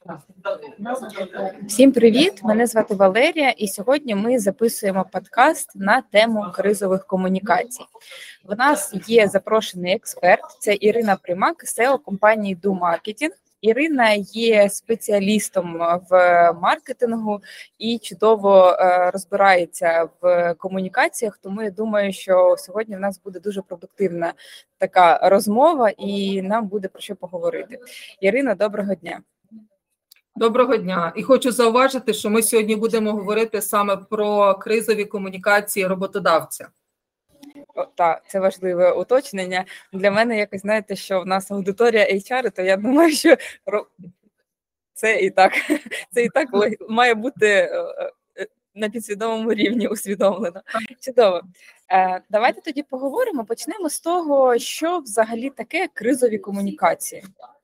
Всім привіт! Мене звати Валерія, і сьогодні ми записуємо подкаст на тему кризових комунікацій. В нас є запрошений експерт, це Ірина Примак, SEO компанії Do Marketing. Ірина є спеціалістом в маркетингу і чудово розбирається в комунікаціях, тому я думаю, що сьогодні в нас буде дуже продуктивна така розмова і нам буде про що поговорити. Ірина, доброго дня! Доброго дня. І хочу зауважити, що ми сьогодні будемо говорити саме про кризові комунікації роботодавця. Так, це важливе уточнення. Для мене якось, знаєте, що в нас аудиторія HR, то я думаю, що це і так має бути на підсвідомому рівні усвідомлено. Чудово. Давайте тоді поговоримо. Почнемо з того, що взагалі таке кризові комунікації.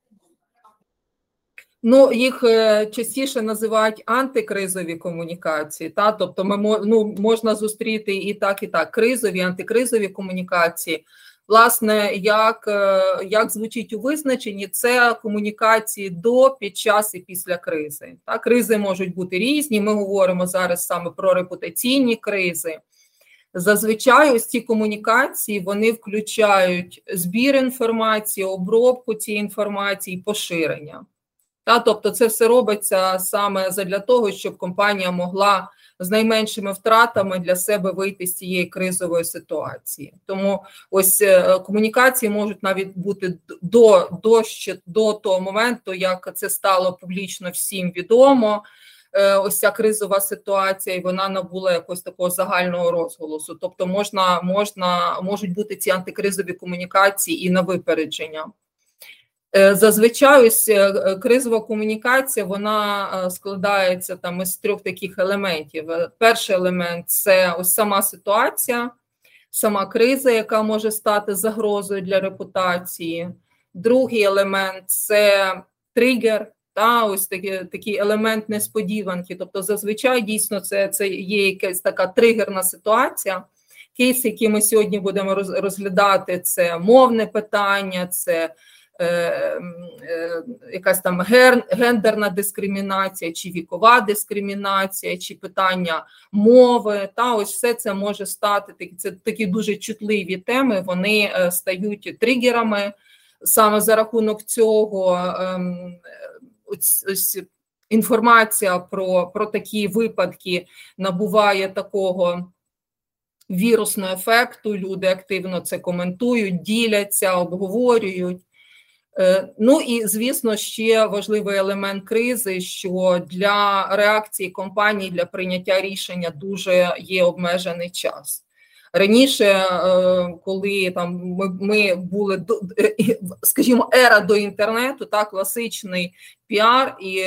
Їх частіше називають антикризові комунікації, тобто можна зустріти і так, кризові, антикризові комунікації. Власне, як звучить у визначенні, це комунікації до, під час і після кризи. Кризи можуть бути різні, ми говоримо зараз саме про репутаційні кризи. Зазвичай ось ці комунікації, вони включають збір інформації, обробку цієї інформації, поширення. Тобто це все робиться саме задля того, щоб компанія могла з найменшими втратами для себе вийти з цієї кризової ситуації. Тому ось комунікації можуть навіть бути до того моменту, як це стало публічно всім відомо, ось ця кризова ситуація, і вона набула якогось такого загального розголосу. Тобто можуть бути ці антикризові комунікації і на випередження. Зазвичай ось кризова комунікація, вона складається із трьох таких елементів. Перший елемент – це ось сама ситуація, сама криза, яка може стати загрозою для репутації. Другий елемент – це тригер, ось такий елемент несподіванки. Тобто зазвичай дійсно це є якась така тригерна ситуація. Кейс, який ми сьогодні будемо розглядати, це мовне питання, це якась там гендерна дискримінація, чи вікова дискримінація, чи питання мови, ось все це може стати, це такі дуже чутливі теми, вони стають тригерами. Саме за рахунок цього ось інформація про такі випадки набуває такого вірусного ефекту, люди активно це коментують, діляться, обговорюють. І, звісно, ще важливий елемент кризи, що для реакції компаній, для прийняття рішення дуже є обмежений час. Раніше, коли ми були, скажімо, ера до інтернету, класичний піар і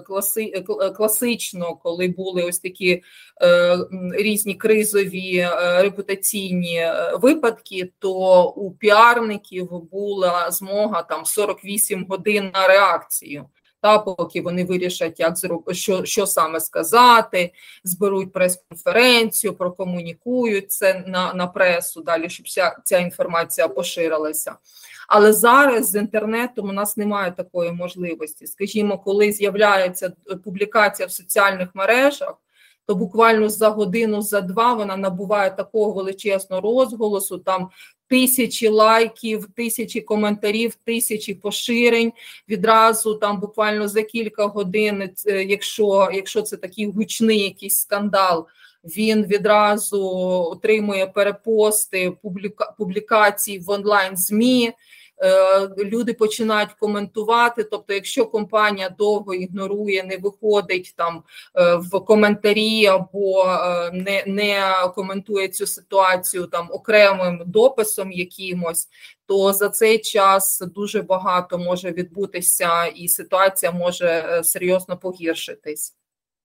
класично, коли були ось такі різні кризові репутаційні випадки, то у піарників була змога 48 годин на реакцію. Поки вони вирішать, що саме сказати, зберуть прес-конференцію, прокомунікують це на пресу, далі, щоб ця інформація поширилася. Але зараз з інтернетом у нас немає такої можливості. Скажімо, коли з'являється публікація в соціальних мережах, то буквально за годину, за два вона набуває такого величезного розголосу, тисячі лайків, тисячі коментарів, тисячі поширень. Відразу буквально за кілька годин, якщо це такий гучний якийсь скандал, він відразу отримує перепости, публікації в онлайн-ЗМІ, люди починають коментувати, тобто якщо компанія довго ігнорує, не виходить в коментарі або не коментує цю ситуацію окремим дописом якимось, то за цей час дуже багато може відбутися і ситуація може серйозно погіршитись.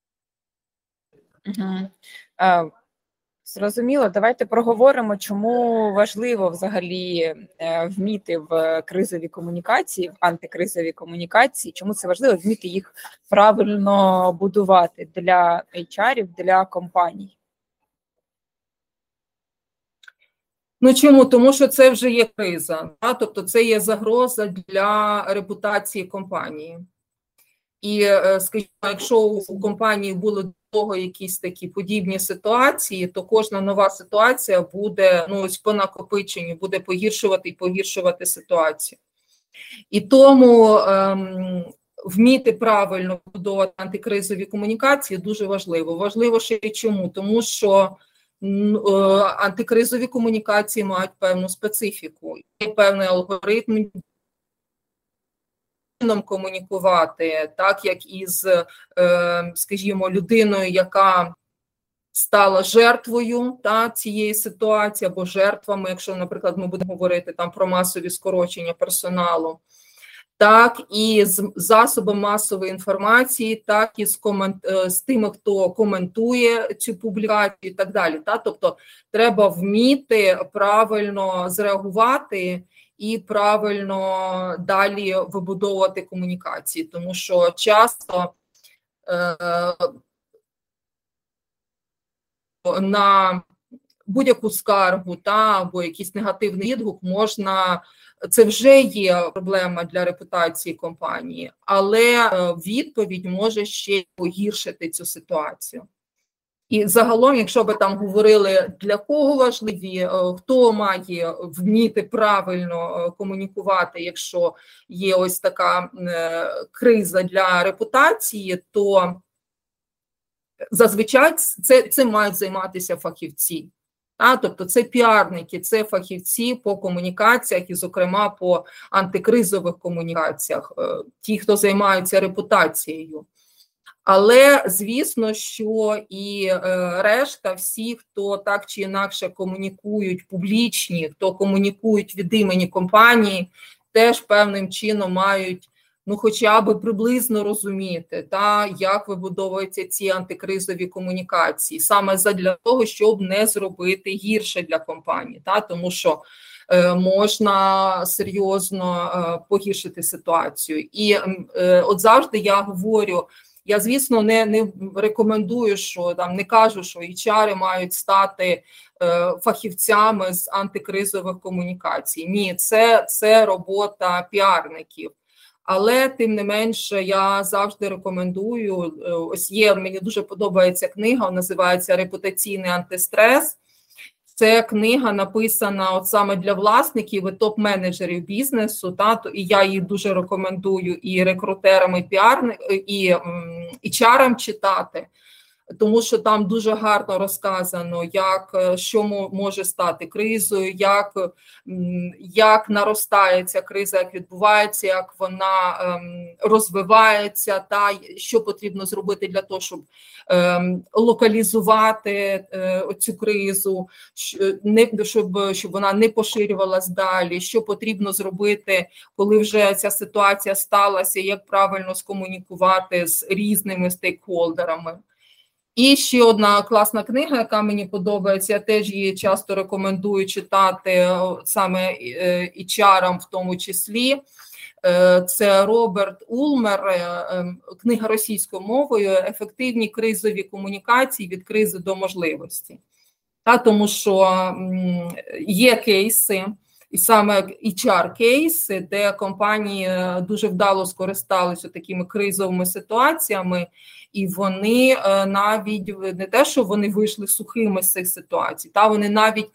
Зрозуміло. Давайте проговоримо, чому важливо взагалі вміти в кризові комунікації, в антикризові комунікації, чому це важливо вміти їх правильно будувати для HR-ів, для компаній. Чому? Тому що це вже є криза, тобто це є загроза для репутації компанії. І, скажімо, якщо у компанії були до того якісь такі подібні ситуації, то кожна нова ситуація буде, ну, ось по накопиченню, буде погіршувати і погіршувати ситуацію. І тому вміти правильно будувати антикризові комунікації дуже важливо. Важливо ще й чому? Тому що антикризові комунікації мають певну специфіку, є певний алгоритм комунікувати, так як із, скажімо, людиною, яка стала жертвою цієї ситуації, або жертвами, якщо, наприклад, ми будемо говорити там про масові скорочення персоналу, так і з засобами масової інформації, так і з тими, хто коментує цю публікацію і так далі. Тобто треба вміти правильно зреагувати і правильно далі вибудовувати комунікації, тому що часто на будь-яку скаргу або якийсь негативний відгук можна, це вже є проблема для репутації компанії, але відповідь може ще погіршити цю ситуацію. І загалом, якщо би там говорили, для кого важливі, хто має вміти правильно комунікувати, якщо є ось така криза для репутації, то зазвичай це мають займатися фахівці. Тобто це піарники, це фахівці по комунікаціях і, зокрема, по антикризових комунікаціях, ті, хто займаються репутацією. Але, звісно, що і решта, всі, хто так чи інакше комунікують публічні, хто комунікують від імені компанії, теж певним чином мають, ну, хоча б приблизно розуміти, як вибудовуються ці антикризові комунікації, саме задля того, щоб не зробити гірше для компанії, тому що можна серйозно погіршити ситуацію. І от завжди я говорю, я, звісно, не рекомендую, що там не кажу, що HR мають стати фахівцями з антикризових комунікацій. Ні, це робота піарників. Але, тим не менше, я завжди рекомендую, ось мені дуже подобається книга, називається «Репутаційний антистрес». Це книга написана от саме для власників і топ-менеджерів бізнесу, і я її дуже рекомендую і рекрутерам, і HR-ам читати, тому що там дуже гарно розказано, що може стати кризою, як наростає ця криза, як відбувається, як вона розвивається, що потрібно зробити для того, щоб локалізувати цю кризу, щоб вона не поширювалась далі, що потрібно зробити, коли вже ця ситуація сталася, як правильно скомунікувати з різними стейкхолдерами. І ще одна класна книга, яка мені подобається, я теж її часто рекомендую читати саме HR-ам в тому числі. Це Роберт Улмер, книга російською мовою «Ефективні кризові комунікації від кризи до можливості». Тому що є кейси, і саме HR-кейси, де компанії дуже вдало скористалися такими кризовими ситуаціями, і вони навіть, не те, що вони вийшли сухими з цих ситуацій, вони навіть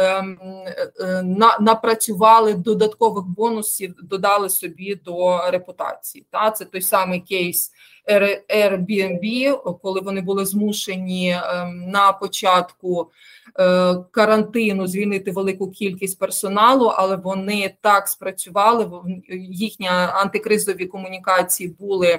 напрацювали додаткових бонусів, додали собі до репутації. Це той самий кейс Airbnb, коли вони були змушені на початку карантину звільнити велику кількість персоналу, але вони так спрацювали, їхні антикризові комунікації були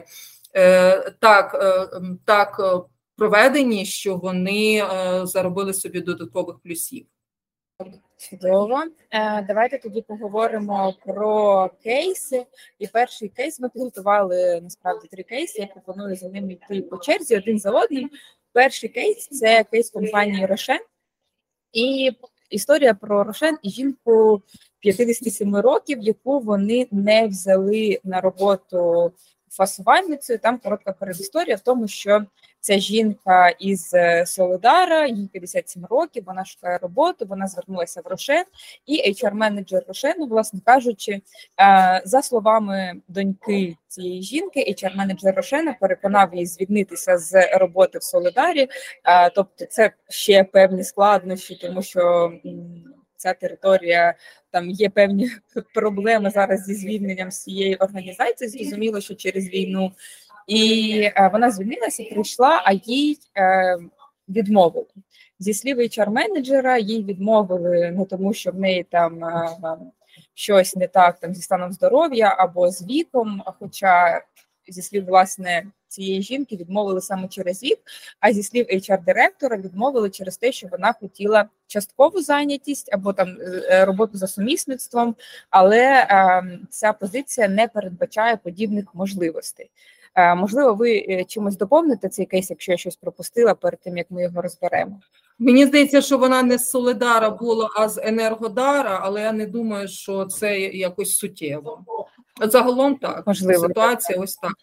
так проведені, що вони заробили собі додаткових плюсів. Чудово. Давайте тоді поговоримо про кейси. І перший кейс ми підготували, насправді, 3 кейси. Я пропоную за ними йти по черзі, один за одним. Перший кейс – це кейс компанії Рошен. І історія про Рошен і жінку 57 років, яку вони не взяли на роботу фасувальницею. Там коротка передісторія в тому, що ця жінка із Солидара, їй 57 років, вона шукає роботу, вона звернулася в Рошен, і HR-менеджер Рошену, власне кажучи, за словами доньки цієї жінки, HR-менеджер Рошена переконав її звільнитися з роботи в Солидарі, тобто це ще певні складнощі, тому що ця територія, там є певні проблеми зараз зі звільненням з цієї організації, зрозуміло, що через війну. І вона звільнилася, прийшла, а їй відмовили. Зі слів HR-менеджера, їй відмовили не тому, що в неї там щось не так там зі станом здоров'я або з віком, хоча зі слів, власне, цієї жінки відмовили саме через вік, а зі слів HR-директора відмовили через те, що вона хотіла часткову зайнятість або там роботу за сумісництвом, але ця позиція не передбачає подібних можливостей. Можливо, ви чимось доповните цей кейс, якщо я щось пропустила перед тим, як ми його розберемо. Мені здається, що вона не з Солидара була, а з Енергодара, але я не думаю, що це якось суттєво. Загалом так, можливо, ситуація ось так.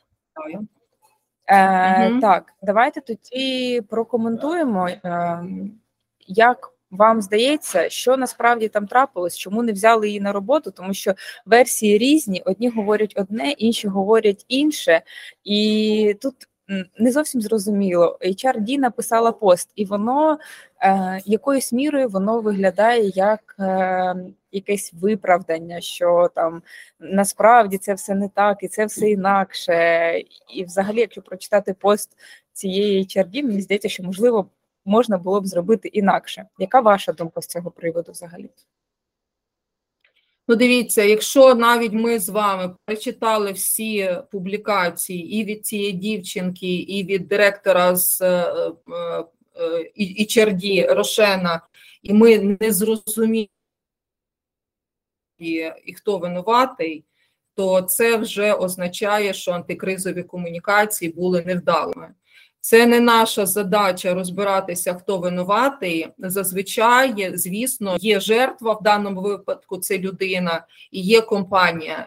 Так, давайте тоді прокоментуємо, як вам здається, що насправді там трапилось, чому не взяли її на роботу, тому що версії різні, одні говорять одне, інші говорять інше, і тут не зовсім зрозуміло. HRD написала пост, і воно якоюсь мірою воно виглядає як якесь виправдання, що там насправді це все не так, і це все інакше. І взагалі, якщо прочитати пост цієї HRD, мені здається, що, можливо, можна було б зробити інакше. Яка ваша думка з цього приводу взагалі? Ну, дивіться, якщо навіть ми з вами перечитали всі публікації і від цієї дівчинки, і від директора з HRD Рошена, і ми не зрозуміли, і хто винуватий, то це вже означає, що антикризові комунікації були невдалими. Це не наша задача розбиратися, хто винуватий. Зазвичай, звісно, є жертва, в даному випадку це людина, і є компанія,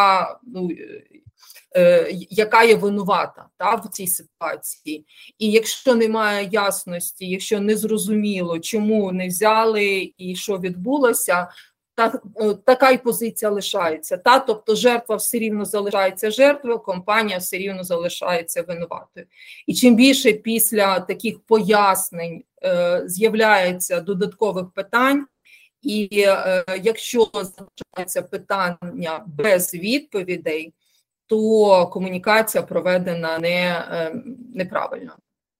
яка є винувата в цій ситуації. І якщо немає ясності, якщо не зрозуміло, чому не взяли і що відбулося, така й позиція лишається. Тобто жертва все рівно залишається жертвою, компанія все рівно залишається винуватою. І чим більше після таких пояснень з'являється додаткових питань, і якщо залишається питання без відповідей, то комунікація проведена неправильно.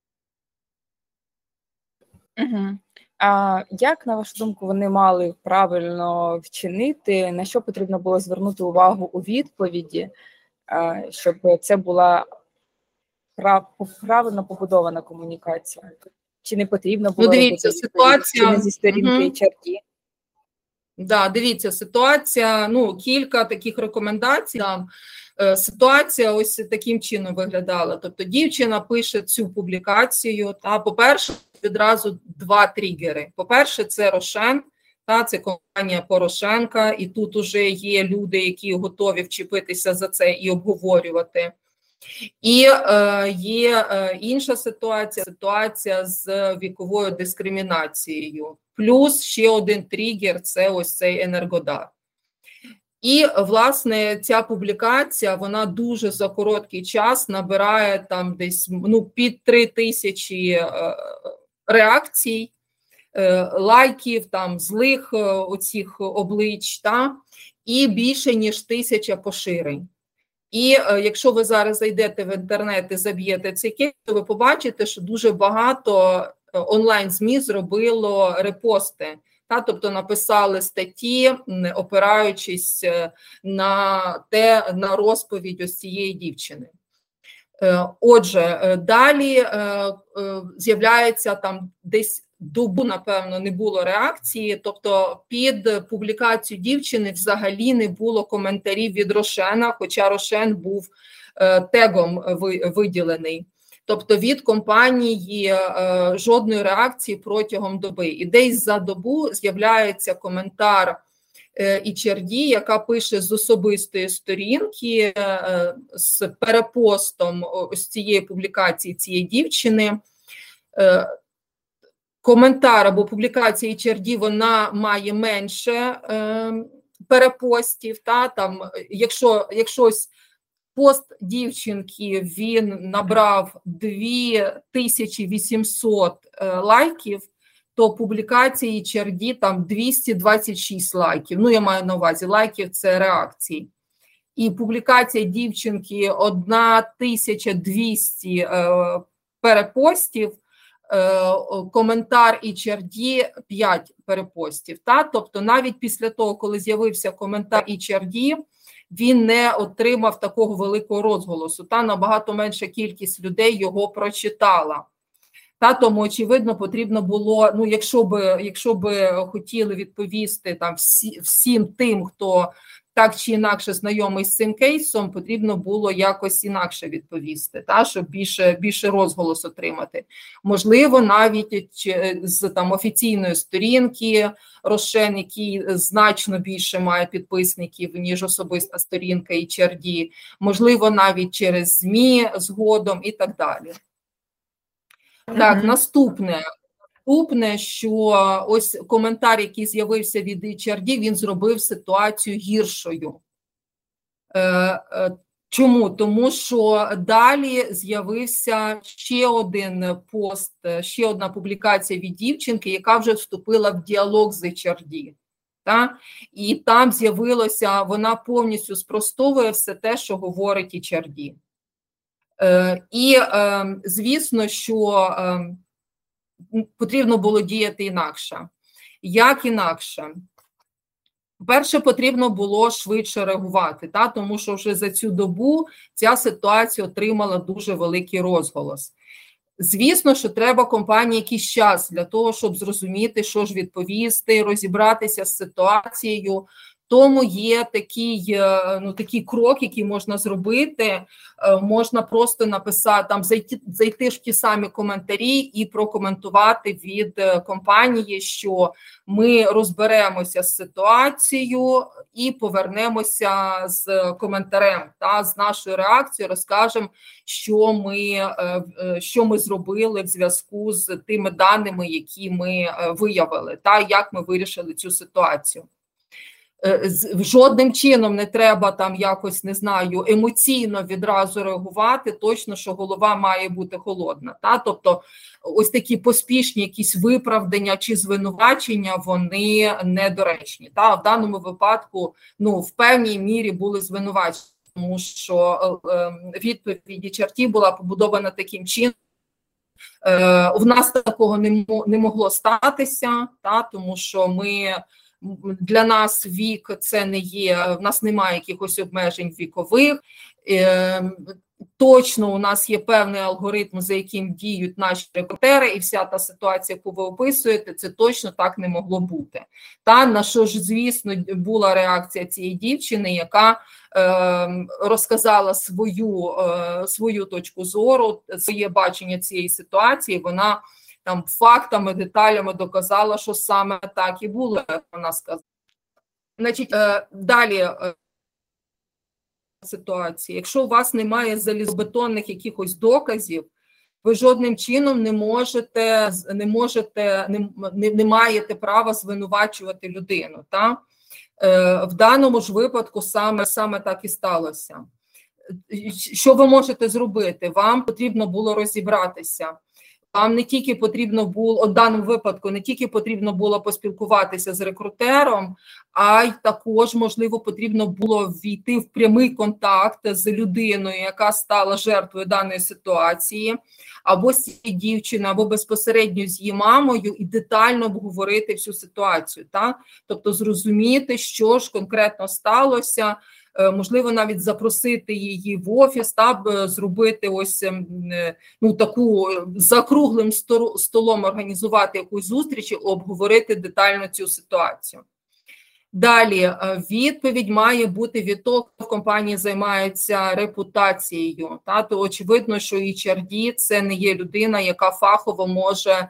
Угу. А як, на вашу думку, вони мали правильно вчинити? На що потрібно було звернути увагу у відповіді, щоб це була правильно побудована комунікація? Чи не потрібно було робити ситуація... чи не зі сторінки HRD? Да, дивіться, ситуація, кілька таких рекомендацій. Ситуація ось таким чином виглядала. Тобто дівчина пише цю публікацію, по-перше, відразу два тригери. По-перше, це Рошен, це компанія Порошенка, і тут уже є люди, які готові вчепитися за це і обговорювати. І є інша ситуація з віковою дискримінацією. Плюс ще один тригер – це ось цей Енергодар. І, власне, ця публікація, вона дуже за короткий час набирає там десь під 3000 реакцій, лайків, там злих оцих облич, і більше ніж 1000 поширень. І якщо ви зараз зайдете в інтернет і заб'єте цей кейс, то ви побачите, що дуже багато онлайн-ЗМІ зробило репости. Тобто написали статті, опираючись на розповідь ось цієї дівчини. Отже, далі з'являється там десь добу, напевно, не було реакції, тобто під публікацію дівчини взагалі не було коментарів від Рошена, хоча Рошен був тегом виділений. Тобто від компанії жодної реакції протягом доби. І десь за добу з'являється коментар HRD, яка пише з особистої сторінки, з перепостом ось цієї публікації цієї дівчини. Коментар або публікація HRD, вона має менше перепостів. Там, якщо ось пост дівчинки, він набрав 2800 лайків, то публікації HRD там 226 лайків. Ну, я маю на увазі, лайків – це реакції. І публікація дівчинки 1200 перепостів, коментар HRD 5 перепостів. Тобто навіть після того, коли з'явився коментар HRD, він не отримав такого великого розголосу. Набагато менша кількість людей його прочитала. Тому, очевидно, потрібно було, ну, якщо б хотіли відповісти там всім тим, хто так чи інакше знайомий з цим кейсом, потрібно було якось інакше відповісти, щоб більше розголос отримати. Можливо, навіть з там офіційної сторінки Рошен, який значно більше має підписників, ніж особиста сторінка HRD, можливо, навіть через ЗМІ згодом і так далі. Так, наступне, що ось коментар, який з'явився від HRD, він зробив ситуацію гіршою. Чому? Тому що далі з'явився ще один пост, ще одна публікація від дівчинки, яка вже вступила в діалог з HRD. І там з'явилося, вона повністю спростовує все те, що говорить HRD. І, звісно, що потрібно було діяти інакше. Як інакше? По-перше, потрібно було швидше реагувати, тому що вже за цю добу ця ситуація отримала дуже великий розголос. Звісно, що треба компанії якийсь час для того, щоб зрозуміти, що ж відповісти, розібратися з ситуацією. Тому є такий крок, який можна зробити. Можна просто написати, там зайти в ті самі коментарі і прокоментувати від компанії, що ми розберемося з ситуацією і повернемося з коментарем, з нашою реакцією, розкажемо, що ми зробили в зв'язку з тими даними, які ми виявили, як ми вирішили цю ситуацію. Жодним чином не треба там якось, не знаю, емоційно відразу реагувати, точно, що голова має бути холодна. Тобто ось такі поспішні якісь виправдання чи звинувачення, вони недоречні. В даному випадку, в певній мірі були звинувачення, тому що відповідь HRD була побудована таким чином. У нас такого не могло статися, тому що для нас вік це не є, в нас немає якихось обмежень вікових, точно у нас є певний алгоритм, за яким діють наші рекрутери, і вся та ситуація, яку ви описуєте, це точно так не могло бути. На що ж, звісно, була реакція цієї дівчини, яка розказала свою точку зору, своє бачення цієї ситуації, вона там фактами, деталями доказала, що саме так і було, як вона сказала. Значить, далі ситуації. Якщо у вас немає залізобетонних якихось доказів, ви жодним чином не маєте права звинувачувати людину. В даному ж випадку саме так і сталося. Що ви можете зробити? Вам потрібно було розібратися. Вам не тільки потрібно було, в даному випадку, не тільки потрібно було поспілкуватися з рекрутером, а й також, можливо, потрібно було ввійти в прямий контакт з людиною, яка стала жертвою даної ситуації, або з цією дівчиною, або безпосередньо з її мамою, і детально обговорити всю ситуацію. Тобто зрозуміти, що ж конкретно сталося, можливо, навіть запросити її в офіс, зробити ось таку за круглим столом організувати якусь зустріч і обговорити детально цю ситуацію. Далі, відповідь має бути від того, хто в компанії займається репутацією. То очевидно, що HRD – це не є людина, яка фахово може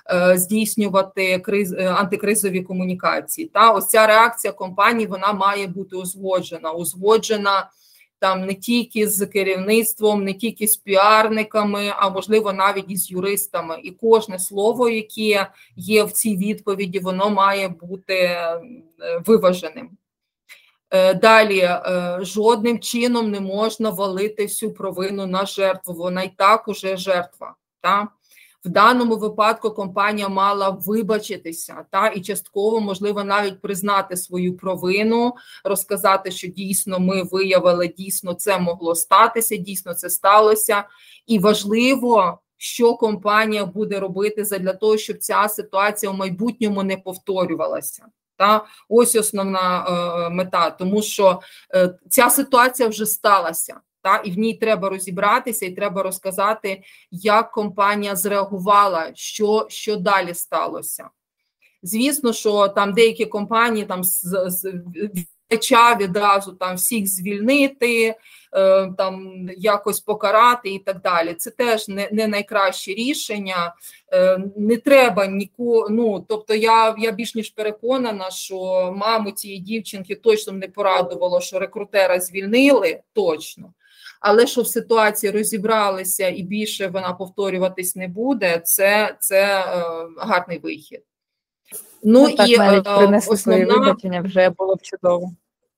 здійснювати антикризові комунікації. Та ось ця реакція компанії, вона має бути узгоджена там не тільки з керівництвом, не тільки з піарниками, а можливо навіть і з юристами. І кожне слово, яке є в цій відповіді, воно має бути виваженим. Далі, жодним чином не можна валити всю провину на жертву, вона і так уже жертва. Та? В даному випадку компанія мала вибачитися, та, і частково, можливо, навіть признати свою провину, розказати, що дійсно ми виявили, дійсно це могло статися, дійсно це сталося. І важливо, що компанія буде робити для того, щоб ця ситуація в майбутньому не повторювалася. Та? Ось основна мета, тому що ця ситуація вже сталася. Та, і в ній треба розібратися, і треба розказати, як компанія зреагувала, що далі сталося. Звісно, що там деякі компанії там відразу там всіх звільнити, там якось покарати і так далі. Це теж не найкраще рішення. Не треба нікого. Ну, тобто я більш ніж переконана, що маму цієї дівчинки точно не порадувало, що рекрутера звільнили, точно. Але що в ситуації розібралися і більше вона повторюватись не буде, це гарний вихід. Ну так, і навіть принесли свої вибачення, вже було б чудово.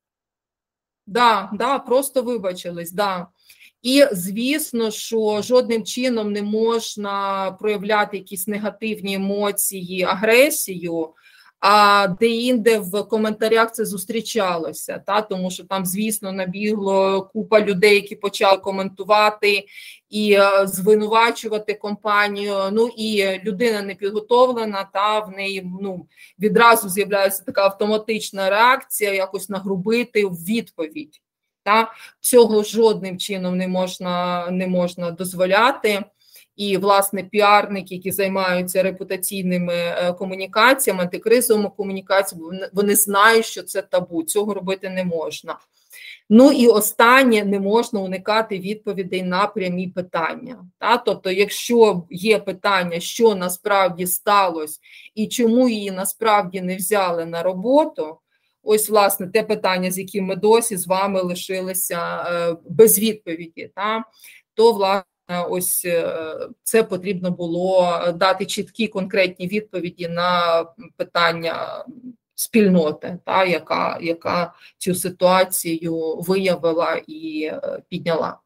Да, просто вибачились, да. І, звісно, що жодним чином не можна проявляти якісь негативні емоції, агресію, а де-інде в коментарях це зустрічалося, та? Тому що там, звісно, набігло купа людей, які почали коментувати і звинувачувати компанію. Ну і людина не підготовлена, та в неї відразу з'являється така автоматична реакція, якось нагрубити в відповідь. Та? Цього жодним чином не можна дозволяти. І, власне, піарники, які займаються репутаційними комунікаціями, антикризовими комунікаціями, вони знають, що це табу, цього робити не можна. Ну і останнє, не можна уникати відповідей на прямі питання. Та? Тобто, якщо є питання, що насправді сталося і чому її насправді не взяли на роботу, ось, власне, те питання, з яким ми досі з вами лишилися без відповіді, та? То, власне, ось це потрібно було дати чіткі конкретні відповіді на питання спільноти, та, яка цю ситуацію виявила і підняла.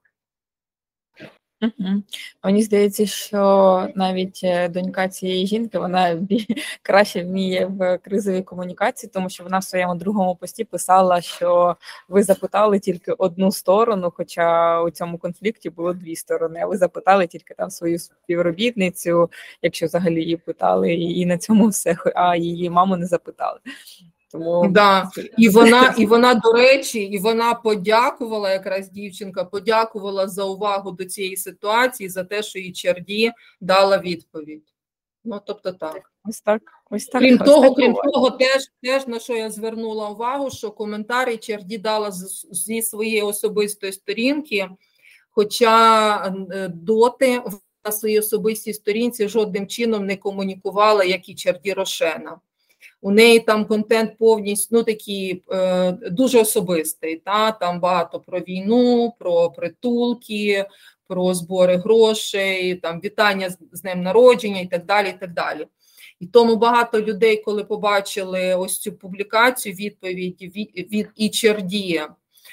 Угу. Мені здається, що навіть донька цієї жінки, вона краще вміє в кризовій комунікації, тому що вона в своєму другому пості писала, що ви запитали тільки одну сторону, хоча у цьому конфлікті було дві сторони, а ви запитали тільки там свою співробітницю, якщо взагалі її питали, і на цьому все, а її маму не запитали. Тому... Да. І вона, до речі, вона подякувала, якраз дівчинка, подякувала за увагу до цієї ситуації, за те, що їй HRD дала відповідь. Ну, тобто так. Ось так. Крім того, теж на що я звернула увагу, що коментар HRD дала зі своєї особистої сторінки, хоча доти на своїй особистій сторінці жодним чином не комунікувала, як HRD Рошена. У неї там контент повністю такий дуже особистий. Та? Там багато про війну, про притулки, про збори грошей, там вітання з днем народження і так далі, і так далі. І тому багато людей, коли побачили ось цю публікацію, відповідь від HRD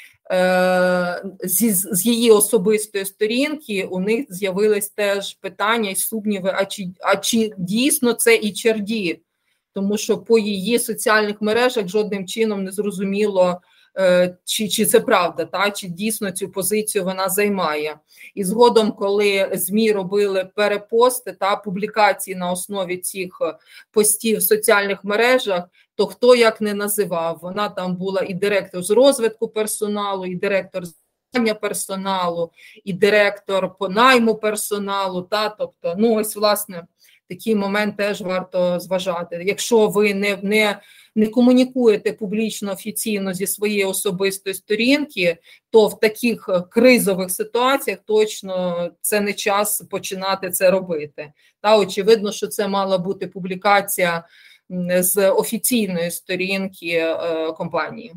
з її особистої сторінки, у них з'явились теж питання і сумніви, а чи дійсно це HRD? Тому що по її соціальних мережах жодним чином не зрозуміло, чи це правда, та? Чи дійсно цю позицію вона займає. І згодом, коли ЗМІ робили перепости та публікації на основі цих постів в соціальних мережах, то хто як не називав. Вона там була і директор з розвитку персоналу, і директор з персоналу, і директор по найму персоналу. Та? Тобто, ну ось, власне, такий момент теж варто зважати. Якщо ви не комунікуєте публічно, офіційно зі своєї особистої сторінки, то в таких кризових ситуаціях точно це не час починати це робити. Та очевидно, що це мала бути публікація з офіційної сторінки компанії.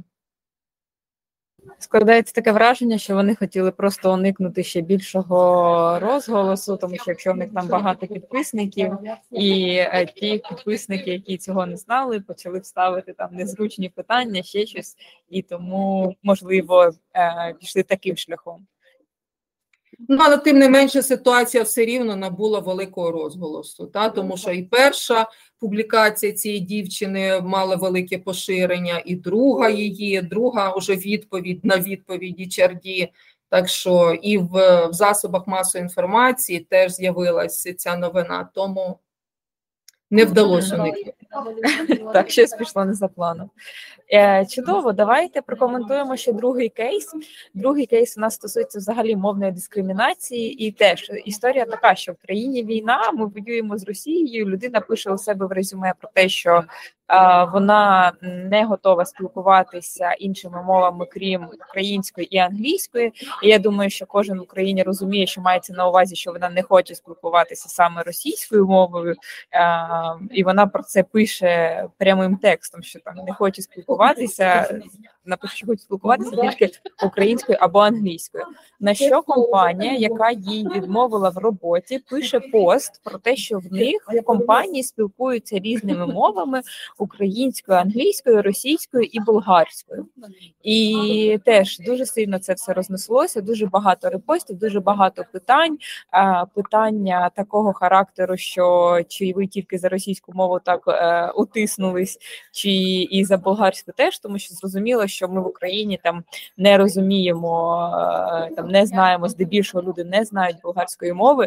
Складається таке враження, що вони хотіли просто уникнути ще більшого розголосу, тому що якщо в них там багато підписників, і ті підписники, які цього не знали, почали ставити там незручні питання, ще щось, і тому, можливо, пішли таким шляхом. Ну, але тим не менше ситуація все рівно набула великого розголосу, тому що і перша публікація цієї дівчини мала велике поширення, і друга вже відповідь на відповіді Чарді. Так що і в засобах масової інформації теж з'явилася ця новина, тому не вдалося уникнути. Так, щось пішло не за планом. Чудово, давайте прокоментуємо ще другий кейс. Другий кейс у нас стосується взагалі мовної дискримінації. І теж історія така, що в країні війна, ми воюємо з Росією, людина пише у себе в резюме про те, що вона не готова спілкуватися іншими мовами, крім української і англійської. І я думаю, що кожен в Україні розуміє, що мається на увазі, що вона не хоче спілкуватися саме російською мовою, і вона про це пише прямим текстом, що там не хоче спілкуватися, напише, що хоче спілкуватися тільки українською або англійською. На що компанія, яка їй відмовила в роботі, пише пост про те, що в них в компанії спілкуються різними мовами: українською, англійською, російською і болгарською. І теж дуже сильно це все рознеслося, дуже багато репостів, дуже багато питань. Питання такого характеру, що чи ви тільки за російську мову так утиснулись, чи і за болгарську теж, тому що зрозуміло, що ми в Україні там не розуміємо, там не знаємо, здебільшого люди не знають болгарської мови,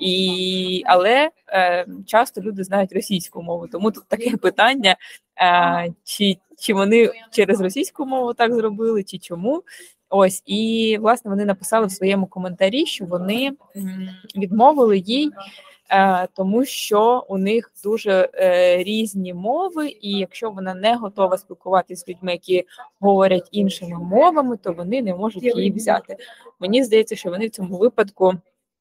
але часто люди знають російську мову, тому тут таке питання, чи вони через російську мову так зробили, чи чому. Ось, і, власне, вони написали в своєму коментарі, що вони відмовили їй, тому що у них дуже різні мови, і якщо вона не готова спілкуватися з людьми, які говорять іншими мовами, то вони не можуть її взяти. Мені здається, що вони в цьому випадку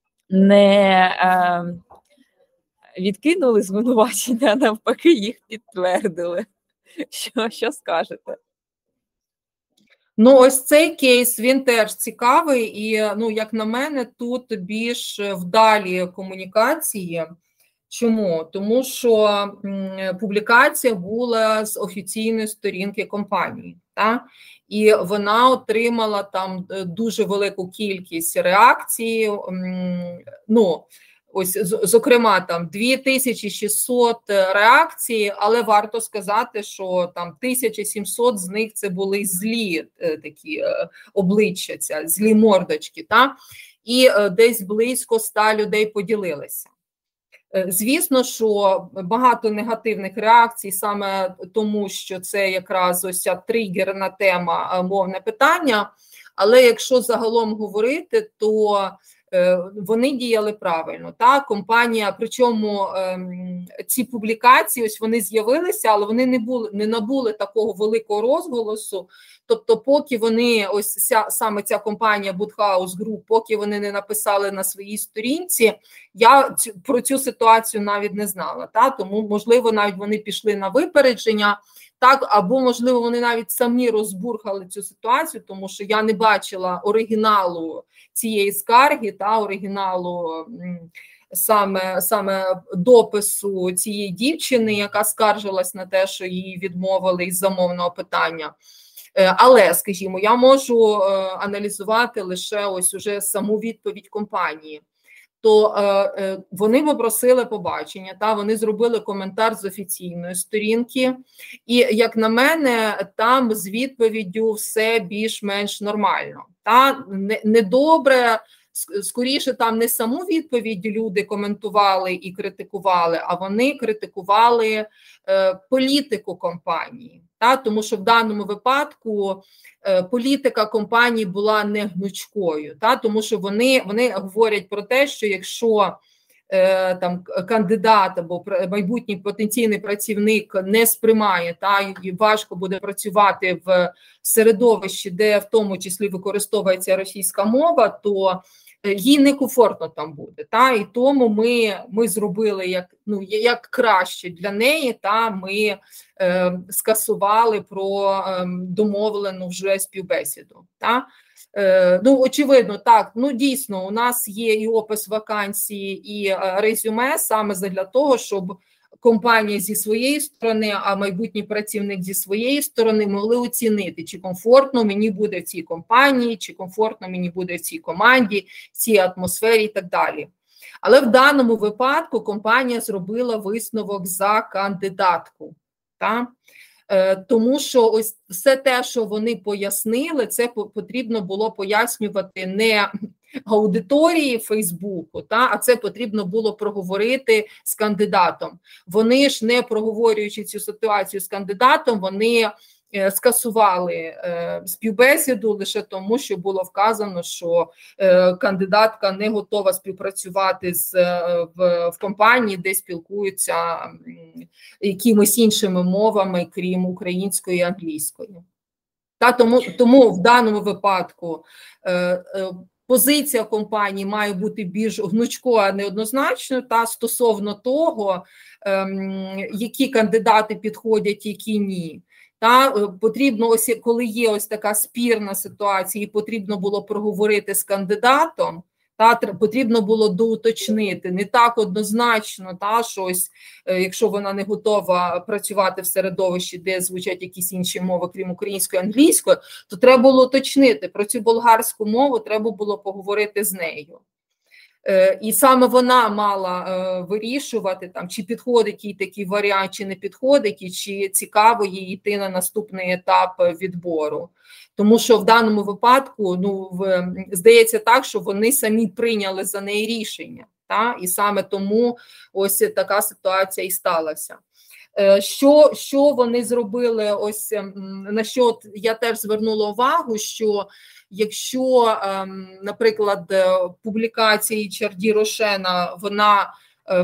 не відкинули звинувачення, а навпаки їх підтвердили. Що скажете? Ну, ось цей кейс, він теж цікавий і, як на мене, тут більш вдалі комунікації. Чому? Тому що публікація була з офіційної сторінки компанії, і вона отримала там дуже велику кількість реакцій, ось, зокрема, там 2600 реакцій, але варто сказати, що там 1700 з них це були злі такі обличчя, злі мордочки, і десь близько 100 людей поділилися. Звісно, що багато негативних реакцій саме тому, що це якраз ось ця тригерна тема мовне питання, але якщо загалом говорити, то вони діяли правильно. Компанія, причому ці публікації, ось вони з'явилися, але вони не набули такого великого розголосу. Тобто, поки вони, саме ця компанія Woodhouse Group, поки вони не написали на своїй сторінці, я про цю ситуацію навіть не знала. Тому, можливо, навіть вони пішли на випередження, або, можливо, вони навіть самі розбурхали цю ситуацію, тому що я не бачила оригіналу цієї скарги, оригіналу саме допису цієї дівчини, яка скаржилась на те, що її відмовили із замовного питання. Але, скажімо, я можу аналізувати лише ось уже саму відповідь компанії. То вони попросили побачення, вони зробили коментар з офіційної сторінки, і, як на мене, там з відповіддю все більш-менш нормально. Недобре, скоріше там не саму відповідь люди коментували і критикували, а вони критикували політику компанії. Тому що в даному випадку політика компанії була не гнучкою, тому що вони говорять про те, що якщо там кандидат або майбутній потенційний працівник не сприймає, і важко буде працювати в середовищі, де в тому числі використовується російська мова, то їй некомфортно там буде. І тому ми зробили як краще для неї, ми скасували про домовлену вже співбесіду. Очевидно, так, дійсно, у нас є і опис вакансії, і резюме саме для того, щоб компанія зі своєї сторони, а майбутній працівник зі своєї сторони могли оцінити, чи комфортно мені буде в цій компанії, чи комфортно мені буде в цій команді, в цій атмосфері і так далі. Але в даному випадку компанія зробила висновок за кандидатку. Тому що ось все те, що вони пояснили, це потрібно було пояснювати не аудиторії Фейсбуку, а це потрібно було проговорити з кандидатом. Вони ж, не проговорюючи цю ситуацію з кандидатом, вони скасували співбесіду лише тому, що було вказано, що кандидатка не готова співпрацювати в компанії, де спілкуються якимись іншими мовами, крім української і англійської. Тому в даному випадку позиція компанії має бути більш гнучкою, а не однозначною, стосовно того, які кандидати підходять, які ні. Потрібно, коли є ось така спірна ситуація, і потрібно було проговорити з кандидатом, потрібно було доуточнити, не так однозначно, що ось, якщо вона не готова працювати в середовищі, де звучать якісь інші мови, крім української, англійської, то треба було уточнити, про цю болгарську мову треба було поговорити з нею. І саме вона мала вирішувати, чи підходить їй такий варіант, чи не підходить, і чи цікаво їй йти на наступний етап відбору. Тому що в даному випадку, здається так, що вони самі прийняли за неї рішення. І саме тому ось така ситуація і сталася. Що вони зробили, ось на що я теж звернула увагу, що якщо, наприклад, публікації Чарді Рошена, вона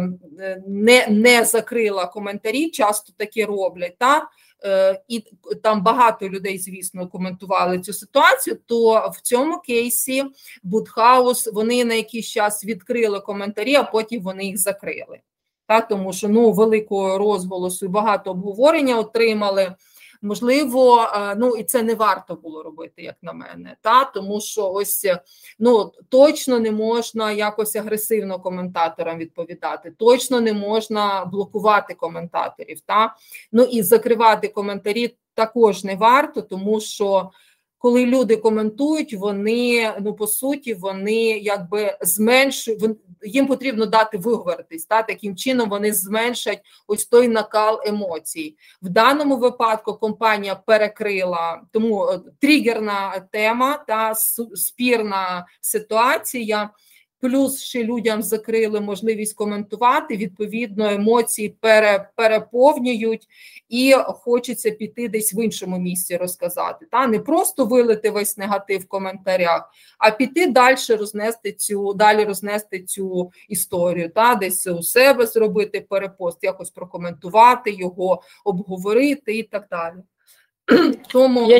не закрила коментарі, часто таке роблять, і там багато людей, звісно, коментували цю ситуацію, то в цьому кейсі Будхаус, вони на якийсь час відкрили коментарі, а потім вони їх закрили. Тому що великого розголосу і багато обговорення отримали. Можливо, і це не варто було робити, як на мене, тому що ось, точно не можна якось агресивно коментаторам відповідати, точно не можна блокувати коментаторів, і закривати коментарі також не варто, тому що коли люди коментують, вони, по суті, вони якби зменшують, їм потрібно дати виговоритись, таким чином вони зменшать ось той накал емоцій. В даному випадку компанія перекрила, тому тригерна тема, спірна ситуація, плюс ще людям закрили можливість коментувати, відповідно емоції переповнюють і хочеться піти десь в іншому місці розказати. Не просто вилити весь негатив в коментарях, а піти далі рознести цю історію, десь у себе зробити перепост, якось прокоментувати його, обговорити і так далі. Тому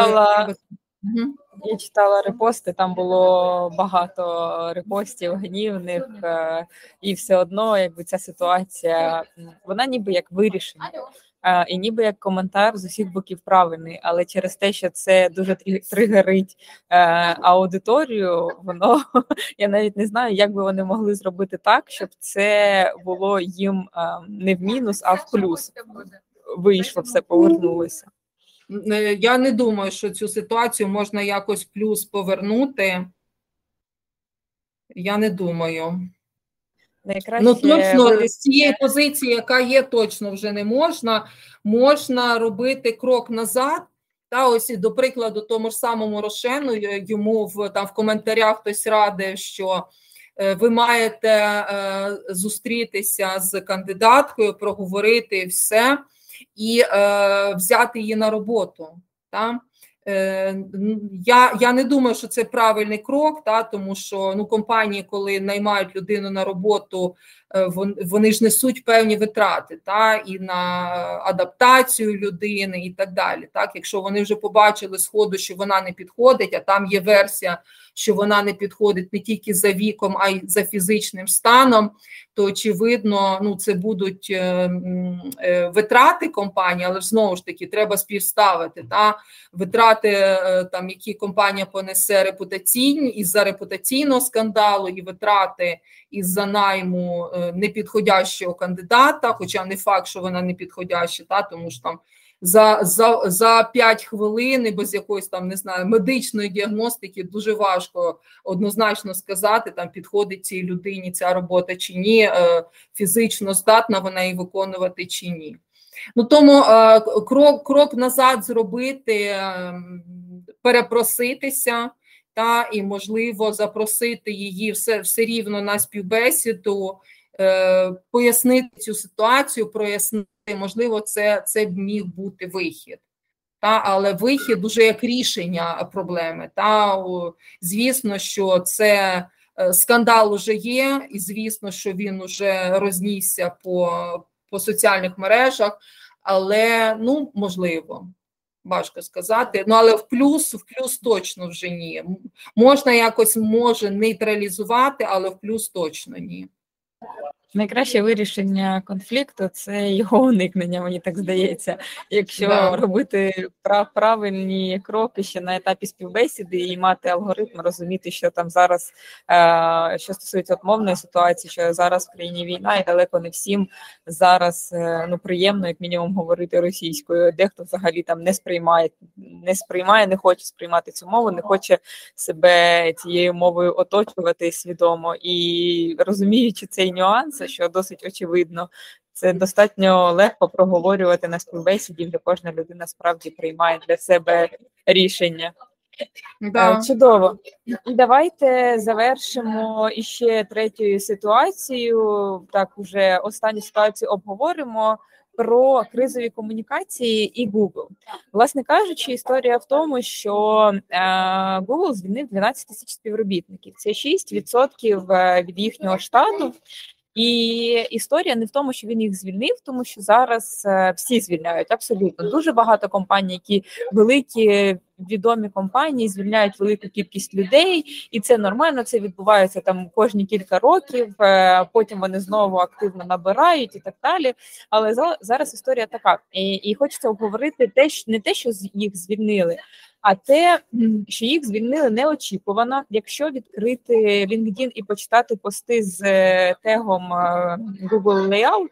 Я читала репости, там було багато репостів гнівних, і все одно, якби ця ситуація, вона ніби як вирішена, і ніби як коментар з усіх боків правильний, але через те, що це дуже тригерить аудиторію, воно, я навіть не знаю, як би вони могли зробити так, щоб це було їм не в мінус, а в плюс. Вийшло, все повернулося. Я не думаю, що цю ситуацію можна якось плюс повернути. Я не думаю. Точно з цієї позиції, яка є, точно вже не можна. Можна робити крок назад. Ось, до прикладу, тому ж самому Рошену, йому в коментарях хтось радив, що ви маєте зустрітися з кандидаткою, проговорити все і взяти її на роботу. Я не думаю, що це правильний крок, тому що компанії, коли наймають людину на роботу, вони ж несуть певні витрати і на адаптацію людини і так далі. Якщо вони вже побачили сходу, що вона не підходить, а там є версія, що вона не підходить не тільки за віком, а й за фізичним станом, то, очевидно, це будуть витрати компанії, але ж знову ж таки треба співставити витрати, які компанія понесе репутаційні із-за репутаційного скандалу, і витрати із-за найму непідходящого кандидата, хоча не факт, що вона не підходяща, тому що там за 5 хвилин без якоїсь медичної діагностики дуже важко однозначно сказати, підходить цій людині ця робота чи ні, фізично здатна вона її виконувати чи ні. Тому крок назад зробити, перепроситися, і, можливо, запросити її все рівно на співбесіду, пояснити цю ситуацію, прояснити, можливо, це б міг бути вихід. Але вихід уже як рішення проблеми. Звісно, що це скандал уже є, і звісно, що він уже рознісся по соціальних мережах, але, можливо, важко сказати, але в плюс точно вже ні. Можна якось, нейтралізувати, але в плюс точно ні. Найкраще вирішення конфлікту – це його уникнення, мені так здається. Якщо робити правильні кроки ще на етапі співбесіди і мати алгоритм, розуміти, що там зараз, що стосується мовної ситуації, що зараз в країні війна, і далеко не всім зараз приємно, як мінімум, говорити російською. Дехто взагалі там не сприймає, не хоче сприймати цю мову, не хоче себе цією мовою оточувати свідомо. І розуміючи цей нюанс, що досить очевидно, це достатньо легко проговорювати на співбесіді, де кожна людина справді приймає для себе рішення. Чудово. І давайте завершимо іще третьою ситуацією, уже останню ситуацію обговоримо, про кризові комунікації і Google. Власне кажучи, історія в тому, що Google звільнив 12 тисяч співробітників. Це 6% від їхнього штату. І історія не в тому, що він їх звільнив, тому що зараз всі звільняють, абсолютно. Дуже багато компаній, які великі, відомі компанії, звільняють велику кількість людей, і це нормально, це відбувається там кожні кілька років, потім вони знову активно набирають і так далі. Але зараз історія така. І хочеться обговорити не те, що їх звільнили, а те, що їх звільнили неочікувано. Якщо відкрити LinkedIn і почитати пости з тегом Google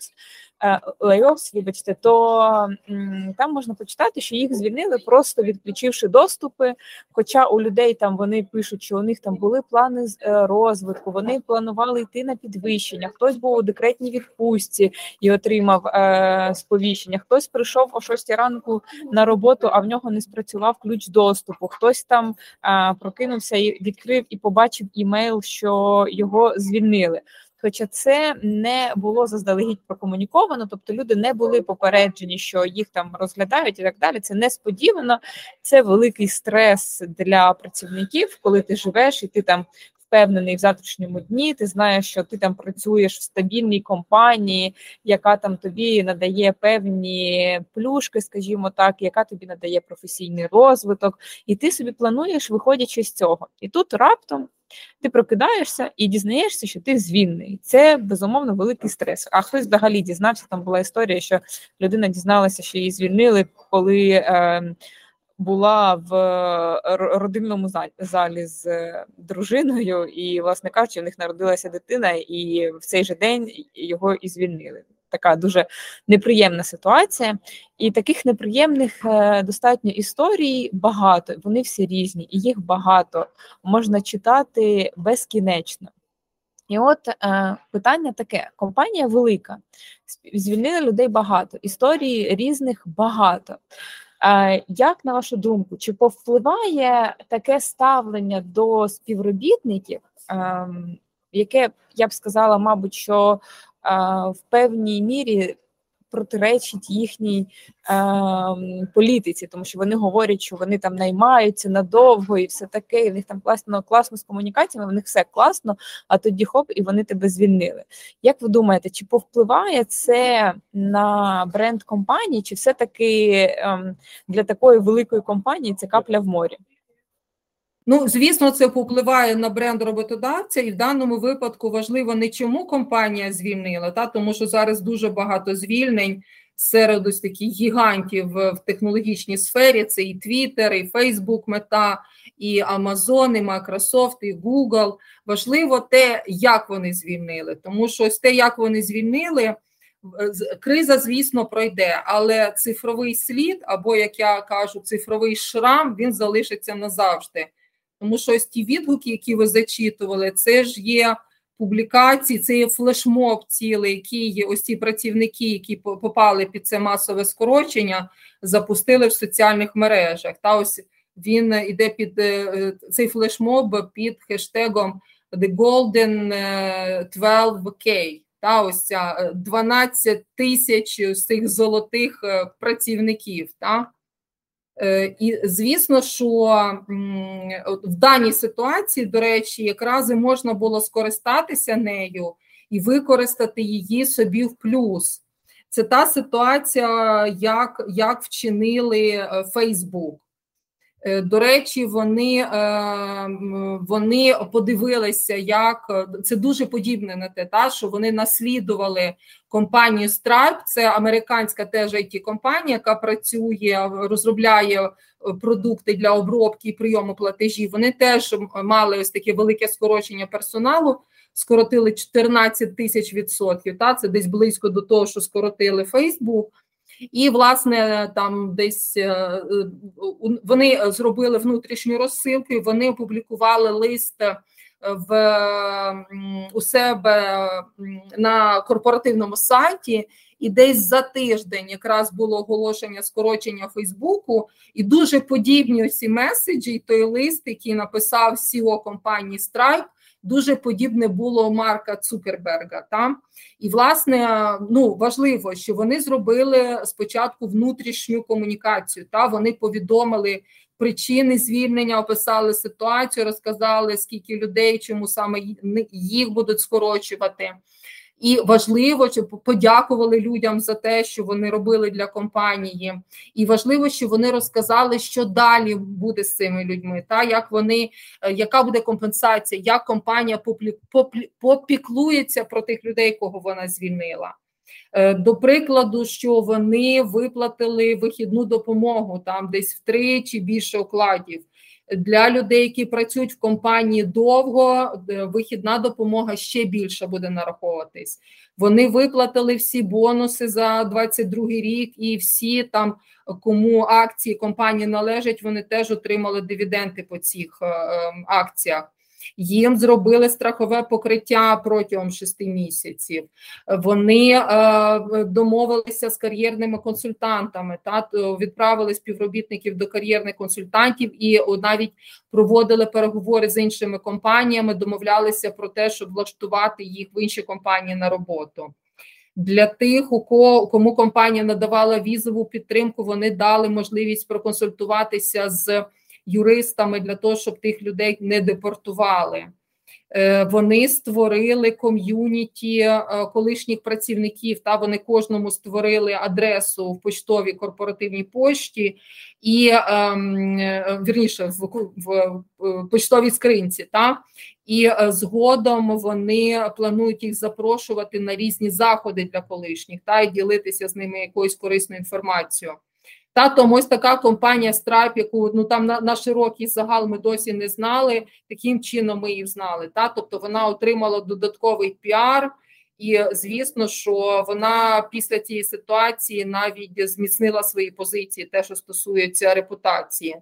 Layoffs, вибачте, то там можна почитати, що їх звільнили, просто відключивши доступи, хоча у людей там вони пишуть, що у них там були плани розвитку, вони планували йти на підвищення, хтось був у декретній відпустці і отримав сповіщення, хтось прийшов о 6 ранку на роботу, а в нього не спрацював ключ доступу, хтось там прокинувся і відкрив і побачив імейл, що його звільнили. Хоча це не було заздалегідь прокомуніковано, тобто люди не були попереджені, що їх там розглядають і так далі. Це несподівано, це великий стрес для працівників, коли ти живеш і ти там впевнений в завтрашньому дні, ти знаєш, що ти там працюєш в стабільній компанії, яка там тобі надає певні плюшки, скажімо так, яка тобі надає професійний розвиток, і ти собі плануєш, виходячи з цього. І тут раптом ти прокидаєшся і дізнаєшся, що ти звільнений. Це, безумовно, великий стрес. А хтось взагалі дізнався, там була історія, що людина дізналася, що її звільнили, коли була в родильному залі з дружиною, і, власне кажучи, в них народилася дитина, і в цей же день його і звільнили. Така дуже неприємна ситуація. І таких неприємних достатньо історій багато, вони всі різні, і їх багато. Можна читати безкінечно. І от питання таке. Компанія велика, звільнили людей багато, історій різних багато. Як, на вашу думку, чи повпливає таке ставлення до співробітників, яке, я б сказала, мабуть, що в певній мірі протиречить їхній політиці, тому що вони говорять, що вони там наймаються надовго і все таке, і в них там класно з комунікаціями, в них все класно, а тоді хоп, і вони тебе звільнили. Як ви думаєте, чи повпливає це на бренд компанії, чи все-таки для такої великої компанії це капля в морі? Ну, звісно, це повпливає на бренд роботодавця, і в даному випадку важливо не чому компанія звільнила, тому що зараз дуже багато звільнень серед ось таких гігантів в технологічній сфері. Це і Twitter, і Facebook, Мета, і Amazon, і Microsoft, і Google. Важливо те, як вони звільнили, тому що ось те, як вони звільнили, криза, звісно, пройде, але цифровий слід, або, як я кажу, цифровий шрам, він залишиться назавжди. Тому що ось ті відгуки, які ви зачитували, це ж є публікації, це є флешмоб цілий, який є ось ті працівники, які попали під це масове скорочення, запустили в соціальних мережах. Та ось він іде під цей флешмоб під хештегом The Golden 12K. Та ось ця 12 тисяч з цих золотих працівників. Та? І звісно, що в даній ситуації, до речі, якраз і можна було скористатися нею і використати її собі в плюс. Це та ситуація, як вчинили Facebook. До речі, вони подивилися, як це дуже подібне на те, що вони наслідували компанію Stripe, це американська теж IT-компанія, яка працює, розробляє продукти для обробки і прийому платежів. Вони теж мали ось таке велике скорочення персоналу, скоротили 14 тисяч %, це десь близько до того, що скоротили Facebook. І, власне, там десь вони зробили внутрішню розсилку, і вони опублікували лист у себе на корпоративному сайті, і десь за тиждень якраз було оголошення скорочення Фейсбуку, і дуже подібні ці меседжі, і той лист, який написав CEO компанії Stripe, дуже подібне було у Марка Цукерберга. І, власне, важливо, що вони зробили спочатку внутрішню комунікацію. Вони повідомили причини звільнення, описали ситуацію, розказали, скільки людей, чому саме їх будуть скорочувати. І важливо, щоб подякували людям за те, що вони робили для компанії. І важливо, що вони розказали, що далі буде з цими людьми, яка буде компенсація, як компанія попіклується про тих людей, кого вона звільнила. До прикладу, що вони виплатили вихідну допомогу, там десь втричі більше окладів. Для людей, які працюють в компанії довго, вихідна допомога ще більше буде нараховуватись. Вони виплатили всі бонуси за 22 рік, і всі там, кому акції компанії належать, вони теж отримали дивіденди по цих акціях. Їм зробили страхове покриття протягом 6 місяців. Вони домовилися з кар'єрними консультантами, відправили співробітників до кар'єрних консультантів і навіть проводили переговори з іншими компаніями, домовлялися про те, щоб влаштувати їх в інші компанії на роботу. Для тих, кому компанія надавала візову підтримку, вони дали можливість проконсультуватися з юристами для того, щоб тих людей не депортували. Вони створили ком'юніті колишніх працівників, вони кожному створили адресу в поштовій корпоративній пошті і, вірніше, в поштовій скринці. І згодом вони планують їх запрошувати на різні заходи для колишніх і ділитися з ними якоюсь корисною інформацією. Тому ось така компанія Stripe, яку там на широкий загал ми досі не знали, таким чином ми її знали. Тобто вона отримала додатковий піар, і звісно, що вона після цієї ситуації навіть зміцнила свої позиції, те, що стосується репутації.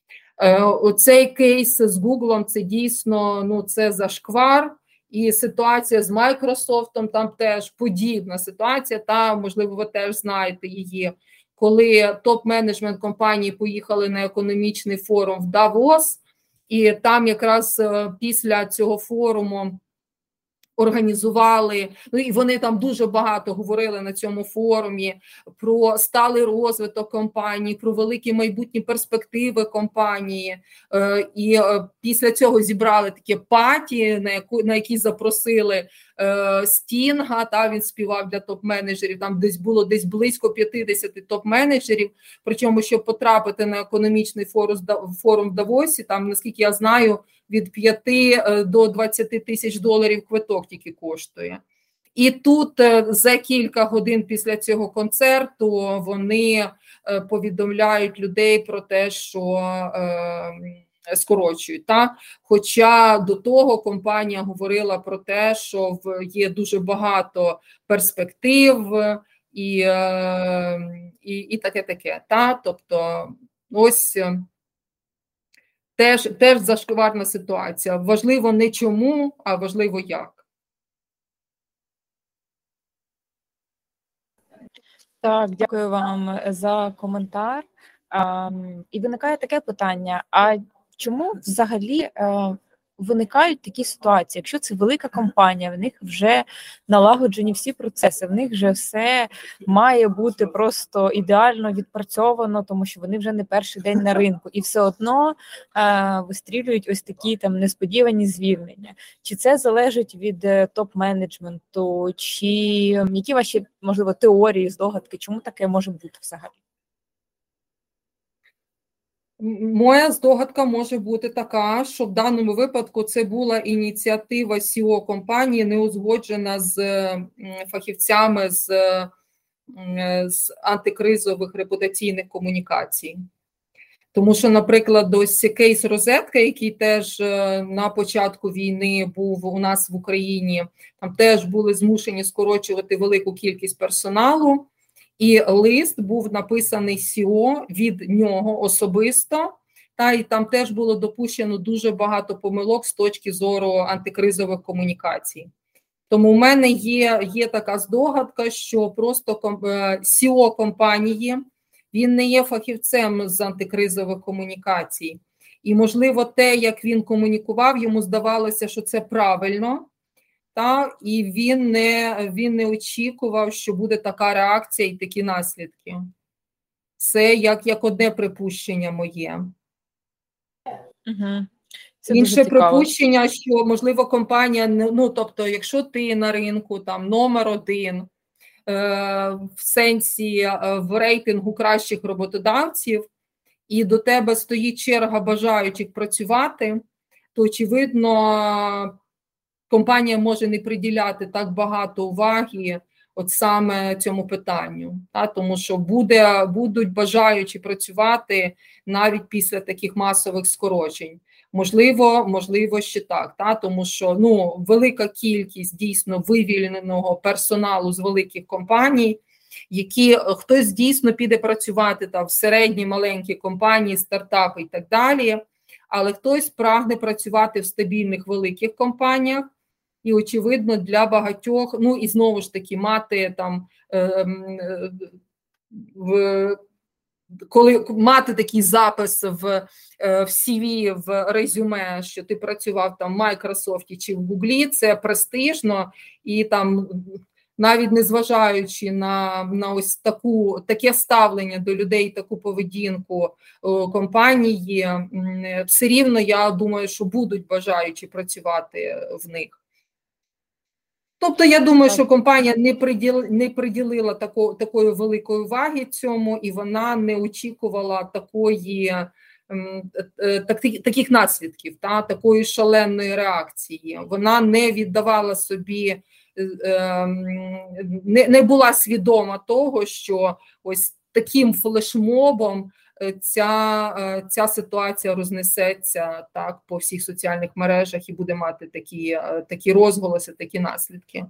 Оцей кейс з Google, це дійсно, це зашквар. І ситуація з Microsoft, там теж подібна ситуація, можливо, ви теж знаєте її. Коли топ-менеджмент компанії поїхали на економічний форум в Давос, і там якраз після цього форуму організували, ну і вони там дуже багато говорили на цьому форумі про сталий розвиток компанії, про великі майбутні перспективи компанії. І після цього зібрали таке паті, на які запросили Стінга, та він співав для топ-менеджерів, там було близько 50 топ-менеджерів, причому, щоб потрапити на економічний форум в Давосі, там, наскільки я знаю, від 5 до 20 тисяч доларів квиток тільки коштує. І тут за кілька годин після цього концерту вони повідомляють людей про те, що скорочують. Та? Хоча до того компанія говорила про те, що є дуже багато перспектив і таке. Та? Тобто ось теж зашкварна ситуація. Важливо не чому, а важливо як. Так, дякую вам за коментар. І виникає таке питання, а чому взагалі виникають такі ситуації? Якщо це велика компанія, в них вже налагоджені всі процеси, в них вже все має бути просто ідеально відпрацьовано, тому що вони вже не перший день на ринку, і все одно вистрілюють ось такі там несподівані звільнення. Чи це залежить від топ-менеджменту, чи які ваші, можливо, теорії, здогадки, чому таке може бути взагалі? Моя здогадка може бути така, що в даному випадку це була ініціатива CEO компанії, не узгоджена з фахівцями з антикризових репутаційних комунікацій. Тому що, наприклад, ось кейс Розетка, який теж на початку війни був у нас в Україні, там теж були змушені скорочувати велику кількість персоналу. І лист був написаний CEO від нього особисто, та і там теж було допущено дуже багато помилок з точки зору антикризових комунікацій. Тому в мене є така здогадка, що просто CEO компанії, він не є фахівцем з антикризових комунікацій. І, можливо, те, як він комунікував, йому здавалося, що це правильно, і він не очікував, що буде така реакція і такі наслідки. Це як одне припущення моє. Угу. Інше припущення, що, можливо, компанія, ну, тобто, якщо ти на ринку там номер 1, в сенсі в рейтингу кращих роботодавців, і до тебе стоїть черга бажаючих працювати, то, очевидно, компанія може не приділяти так багато уваги от саме цьому питанню, тому що будуть бажаючі працювати навіть після таких масових скорочень. Можливо, ще так, тому що велика кількість дійсно вивільненого персоналу з великих компаній, які хтось дійсно піде працювати в середні маленькі компанії, стартапи і так далі, але хтось прагне працювати в стабільних великих компаніях. І, очевидно, для багатьох, і знову ж таки, мати там, коли мати такий запис в CV, в резюме, що ти працював там в Microsoft чи в Google, це престижно, і там, навіть незважаючи на ось таке ставлення до людей, таку поведінку компанії, все рівно, я думаю, що будуть бажаючі працювати в них. Тобто, я думаю, що компанія не приділила такої великої уваги цьому, і вона не очікувала таких наслідків, такої шаленої реакції. Вона не віддавала собі, не була свідома того, що ось таким флешмобом ця ситуація рознесеться по всіх соціальних мережах і буде мати такі розголоси, такі наслідки.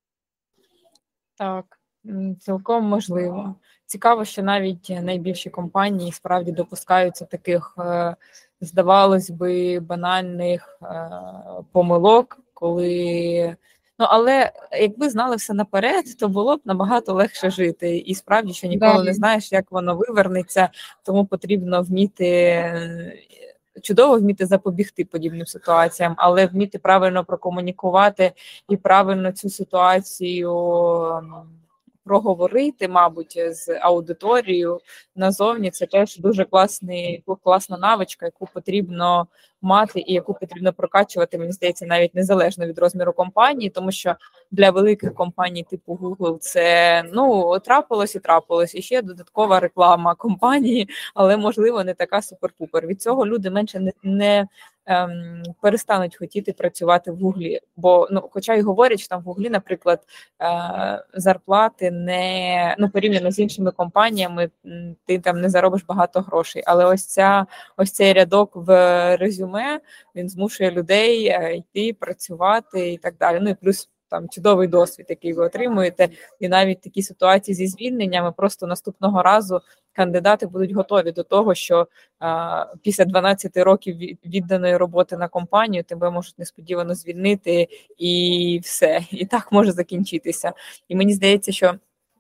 Так, цілком можливо. Цікаво, що навіть найбільші компанії справді допускаються таких, здавалось би, банальних помилок, коли... але якби знали все наперед, то було б набагато легше жити. І справді, що ніколи не знаєш, як воно вивернеться, тому потрібно вміти чудово вміти запобігти подібним ситуаціям, але вміти правильно прокомунікувати і правильно цю ситуацію проговорити, мабуть, з аудиторією назовні, це теж дуже класна навичка, яку потрібно мати і яку потрібно прокачувати, мені здається, навіть незалежно від розміру компанії, тому що для великих компаній типу Google це, трапилось і трапилось, і ще додаткова реклама компанії, але, можливо, не така супер-пупер. Від цього люди менше не перестануть хотіти працювати в Гуглі, бо хоча й говорять, що там в Гуглі, наприклад, зарплати не порівняно з іншими компаніями, ти там не заробиш багато грошей. Але ось цей рядок в резюме, він змушує людей йти працювати і так далі. І плюс там чудовий досвід, який ви отримуєте, і навіть такі ситуації зі звільненнями просто наступного разу кандидати будуть готові до того, що після 12 років відданої роботи на компанію тебе можуть несподівано звільнити, і все, і так може закінчитися. І мені здається, що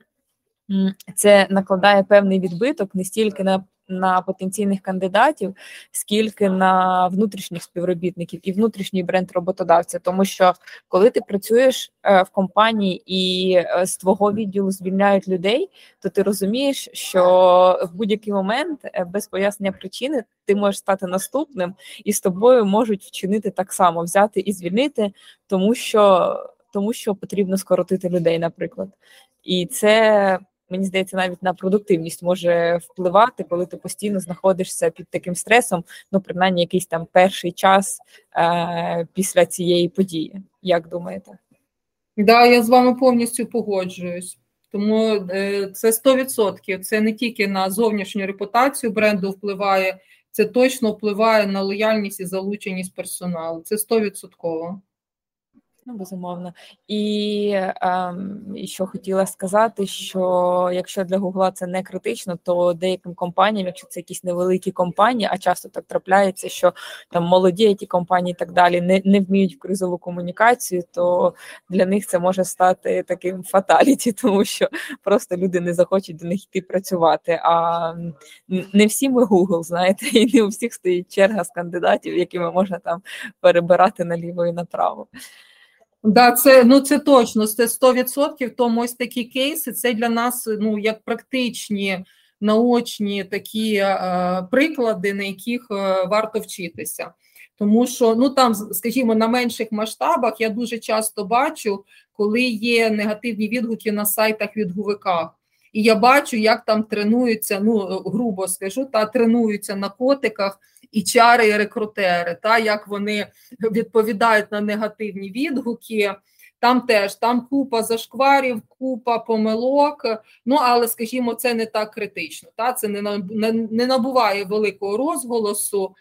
це накладає певний відбиток не стільки на потенційних кандидатів, скільки на внутрішніх співробітників і внутрішній бренд роботодавця. Тому що коли ти працюєш в компанії і з твого відділу звільняють людей, то ти розумієш, що в будь-який момент без пояснення причини ти можеш стати наступним, і з тобою можуть вчинити так само, взяти і звільнити, тому що потрібно скоротити людей, наприклад. І це, мені здається, навіть на продуктивність може впливати, коли ти постійно знаходишся під таким стресом, принаймні якийсь там перший час після цієї події. Як думаєте? Да, я з вами повністю погоджуюсь. Тому це 100%. Це не тільки на зовнішню репутацію бренду впливає, це точно впливає на лояльність і залученість персоналу. Це 100%. Безумовно. І що хотіла сказати, що якщо для Гугла це не критично, то деяким компаніям, якщо це якісь невеликі компанії, а часто так трапляється, що там молоді ті компанії і так далі не вміють в кризову комунікацію, то для них це може стати таким фаталіті, тому що просто люди не захочуть до них йти працювати. А не всі ми Google, знаєте, і не у всіх стоїть черга з кандидатів, якими можна там перебирати наліво і направо. Да, це точно, це 100%, тому ось такі кейси, це для нас, як практичні, наочні такі приклади, на яких варто вчитися. Тому що, там, скажімо, на менших масштабах я дуже часто бачу, коли є негативні відгуки на сайтах відгуках. І я бачу, як там тренуються, грубо скажу, тренуються на котиках і чари, і рекрутери, як вони відповідають на негативні відгуки. Там купа зашкварів, купа помилок, але, скажімо, це не так критично, це не набуває великого розголосу,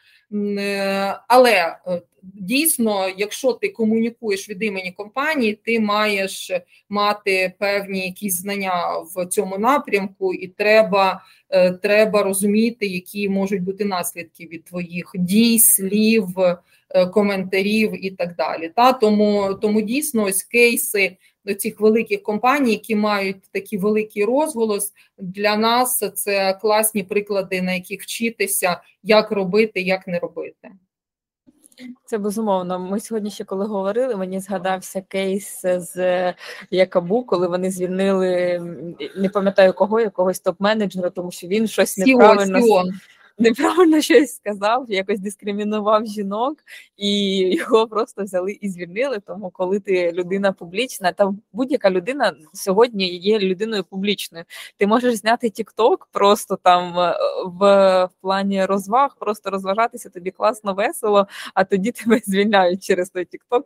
але дійсно, якщо ти комунікуєш від імені компанії, ти маєш мати певні якісь знання в цьому напрямку, і треба розуміти, які можуть бути наслідки від твоїх дій, слів, коментарів і так далі. Тому дійсно ось кейси до цих великих компаній, які мають такий великий розголос, для нас це класні приклади, на яких вчитися, як робити, як не робити. Це безумовно. Ми сьогодні ще коли говорили, мені згадався кейс з Якабу, коли вони звільнили, не пам'ятаю кого, якогось топ-менеджера, тому що він щось неправильно щось сказав, якось дискримінував жінок, і його просто взяли і звільнили. Тому коли ти людина публічна, та будь-яка людина сьогодні є людиною публічною. Ти можеш зняти TikTok просто там в плані розваг, просто розважатися, тобі класно, весело, а тоді тебе звільняють через той TikTok.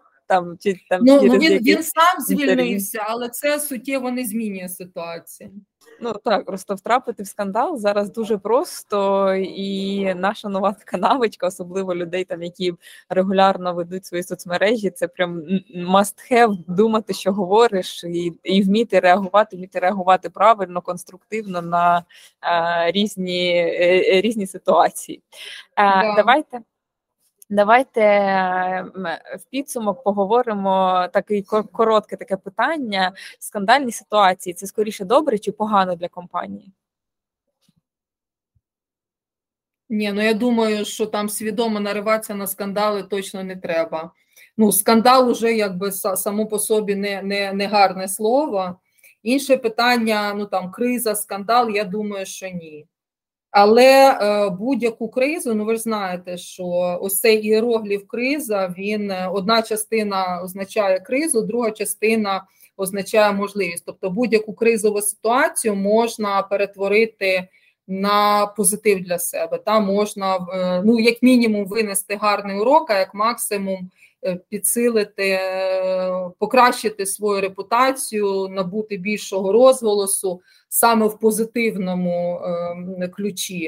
Він сам звільнився, але це суттєво не змінює ситуацію. Так, просто втрапити в скандал зараз дуже просто, і наша нова така навичка, особливо людей, які регулярно ведуть свої соцмережі, це прям must have, думати, що говориш, і вміти реагувати правильно, конструктивно на різні ситуації. Да. Давайте в підсумок поговоримо таке коротке таке питання. Скандальні ситуації – це скоріше добре чи погано для компанії? Ні, ну я думаю, що там свідомо нариватися на скандали точно не треба. Ну, скандал уже якби само по собі не гарне слово. Інше питання, ну там криза, скандал, я думаю, що ні. Але будь-яку кризу, ну ви ж знаєте, що ось цей іерогліф криза, він одна частина означає кризу, друга частина означає можливість. Тобто будь-яку кризову ситуацію можна перетворити на позитив для себе. Там можна, ну як мінімум, винести гарний урок, а як максимум підсилити, покращити свою репутацію, набути більшого розголосу саме в позитивному ключі.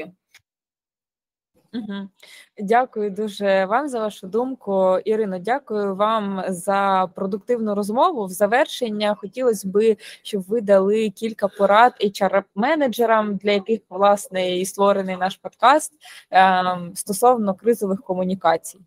Угу. Дякую дуже вам за вашу думку. Ірино, дякую вам за продуктивну розмову. В завершення хотілося б, щоб ви дали кілька порад HR-менеджерам, для яких, власне, і створений наш подкаст, стосовно кризових комунікацій.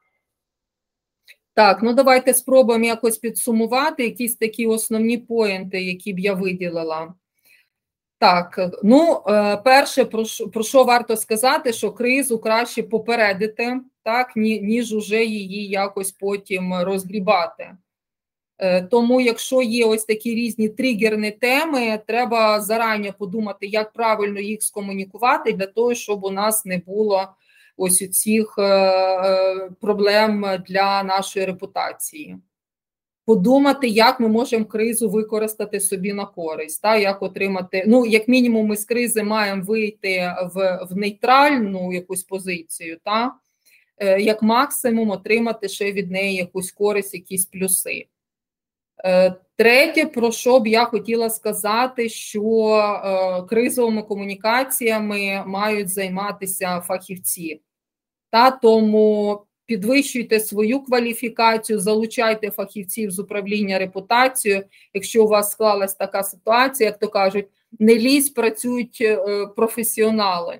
Так, ну давайте спробуємо якось підсумувати якісь такі основні поінти, які б я виділила. Так, ну, перше, про що варто сказати, що кризу краще попередити, так, ніж уже її якось потім розгрібати. Тому, якщо є ось такі різні тригерні теми, треба зарані подумати, як правильно їх скомунікувати, для того, щоб у нас не було ось цих проблем для нашої репутації. Подумати, як ми можемо кризу використати собі на користь, та, як отримати, ну, як мінімум, ми з кризи маємо вийти в нейтральну якусь позицію, та, як максимум отримати ще від неї якусь користь, якісь плюси. Третє, про що б я хотіла сказати, що кризовими комунікаціями мають займатися фахівці. Та, тому підвищуйте свою кваліфікацію, залучайте фахівців з управління репутацією. Якщо у вас склалась така ситуація, як то кажуть, не лізь, працюють професіонали.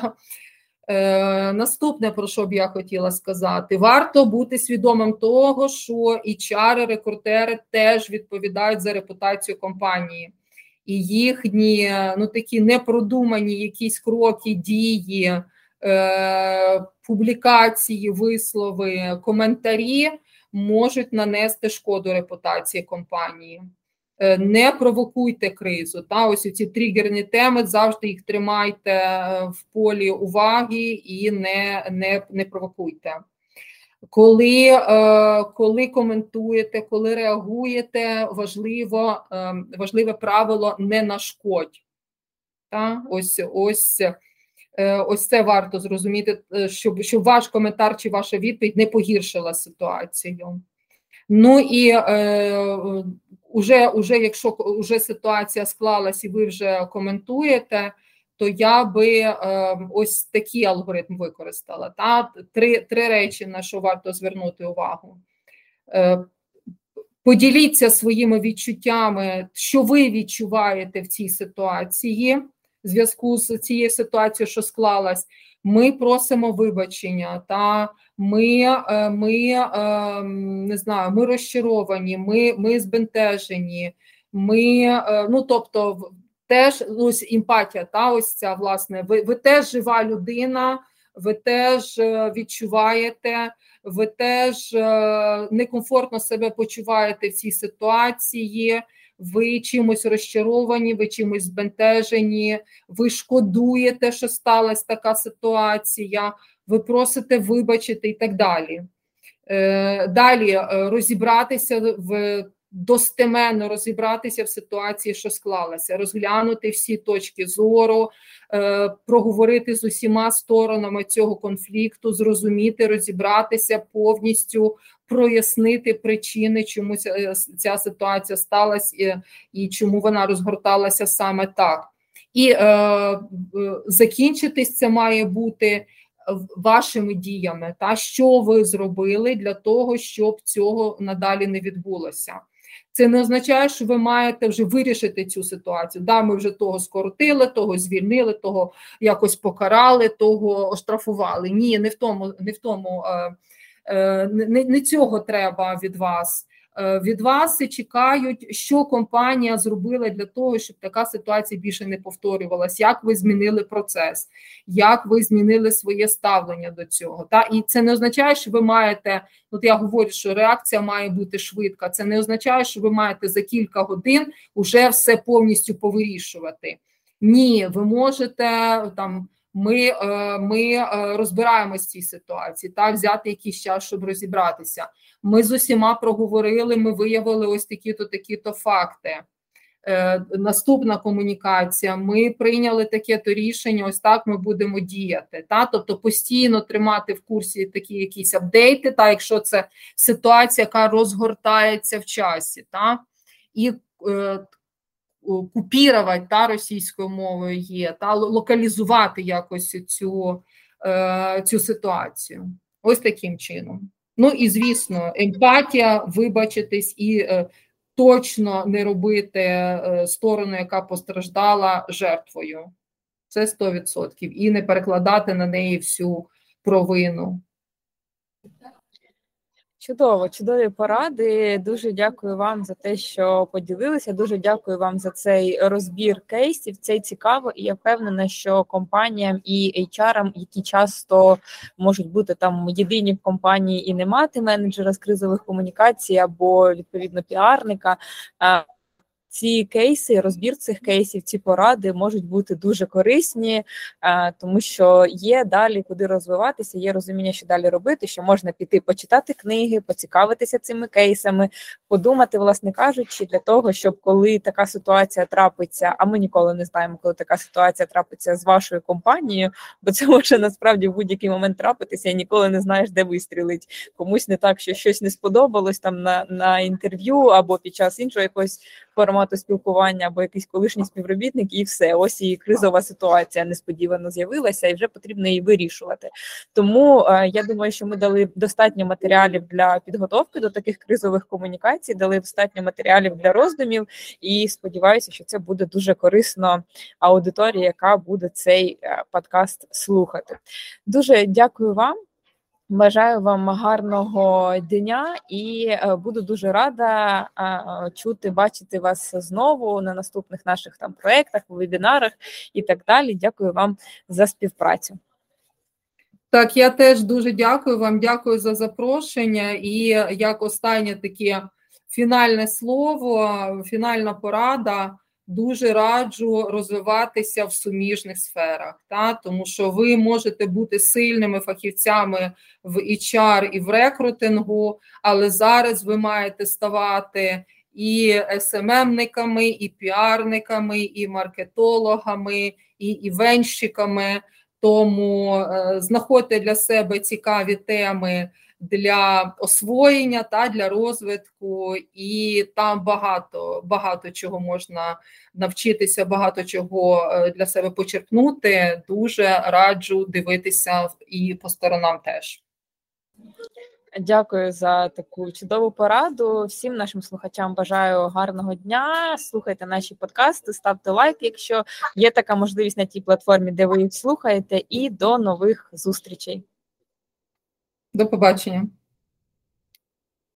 Наступне, про що б я хотіла сказати, варто бути свідомим того, що HR, рекрутери теж відповідають за репутацію компанії. І їхні, ну, такі непродумані якісь кроки, дії, публікації, вислови, коментарі можуть нанести шкоду репутації компанії. Не провокуйте кризу. Та, ось ці тригерні теми, завжди їх тримайте в полі уваги і не провокуйте. Коли коментуєте, коли реагуєте, важливе правило не нашкодь. Та, ось це варто зрозуміти, щоб ваш коментар чи ваша відповідь не погіршила ситуацію. Ну і уже якщо вже ситуація склалась і ви вже коментуєте, то я би ось такий алгоритм використала. Та? Три речі, на що варто звернути увагу. Поділіться своїми відчуттями, що ви відчуваєте в цій ситуації, в зв'язку з цією ситуацією, що склалась. Ми просимо вибачення, та не знаю, ми розчаровані, ми збентежені, ну, тобто, теж ось емпатія, та ось ця, власне, ви теж жива людина, ви теж відчуваєте, ви теж некомфортно себе почуваєте в цій ситуації, ви чимось розчаровані, ви чимось збентежені, ви шкодуєте, що сталася така ситуація, ви просите вибачити і так далі. Далі достеменно розібратися в ситуації, що склалася, розглянути всі точки зору, проговорити з усіма сторонами цього конфлікту, зрозуміти, розібратися повністю, прояснити причини, чому ця ситуація сталася і чому вона розгорталася саме так. І закінчитись це має бути вашими діями, та що ви зробили для того, щоб цього надалі не відбулося. Це не означає, що ви маєте вже вирішити цю ситуацію. Да, ми вже того скоротили, того звільнили, того якось покарали, того оштрафували. Ні, не цього треба від вас. Від вас і чекають, що компанія зробила для того, щоб така ситуація більше не повторювалась, як ви змінили процес, як ви змінили своє ставлення до цього. І це не означає, що ви маєте, от я говорю, що реакція має бути швидка, це не означає, що ви маєте за кілька годин вже все повністю повирішувати. Ні, ви можете, ми розбираємось в цій ситуації, взяти якийсь час, щоб розібратися. Ми з усіма проговорили, ми виявили ось такі-то факти. Наступна комунікація, ми прийняли таке-то рішення, ось так ми будемо діяти. Тобто постійно тримати в курсі такі якісь апдейти, якщо це ситуація, яка розгортається в часі. І купірувати російською мовою є, локалізувати якось цю ситуацію. Ось таким чином. І, звісно, емпатія, вибачитись і точно не робити сторону, яка постраждала, жертвою. Це 100%. І не перекладати на неї всю провину. Чудово, чудові поради. Дуже дякую вам за те, що поділилися. Дуже дякую вам за цей розбір кейсів. Це цікаво, і я впевнена, що компаніям і HR-ам, які часто можуть бути єдині в компанії і не мати менеджера з кризових комунікацій або відповідно піарника, ці кейси, розбір цих кейсів, ці поради можуть бути дуже корисні, тому що є далі куди розвиватися, є розуміння, що далі робити, що можна піти почитати книги, поцікавитися цими кейсами, подумати, власне кажучи, для того, щоб коли така ситуація трапиться, а ми ніколи не знаємо, коли така ситуація трапиться з вашою компанією, бо це може насправді в будь-який момент трапитися, і ніколи не знаєш, де вистрілить. Комусь не так, що щось не сподобалось на інтерв'ю або під час іншого якогось формату спілкування, або якийсь колишній співробітник, і все. Ось і кризова ситуація несподівано з'явилася, і вже потрібно її вирішувати. Тому я думаю, що ми дали достатньо матеріалів для підготовки до таких кризових комунікацій, дали достатньо матеріалів для роздумів, і сподіваюся, що це буде дуже корисно аудиторії, яка буде цей подкаст слухати. Дуже дякую вам. Бажаю вам гарного дня і буду дуже рада чути, бачити вас знову на наступних наших проєктах, вебінарах і так далі. Дякую вам за співпрацю. Так, я теж дуже дякую вам, дякую за запрошення. І як останнє таке фінальне слово, фінальна порада, дуже раджу розвиватися в суміжних сферах, тому що ви можете бути сильними фахівцями в HR і в рекрутингу, але зараз ви маєте ставати і СММниками, і піарниками, і маркетологами, і івентщиками. Тому знаходьте для себе цікаві теми для освоєння для розвитку, і там багато чого можна навчитися, багато чого для себе почерпнути. Дуже раджу дивитися і по сторонам теж. Дякую за таку чудову пораду. Всім нашим слухачам бажаю гарного дня. Слухайте наші подкасти, ставте лайк, якщо є така можливість на тій платформі, де ви їх слухаєте. І до нових зустрічей. До побачення.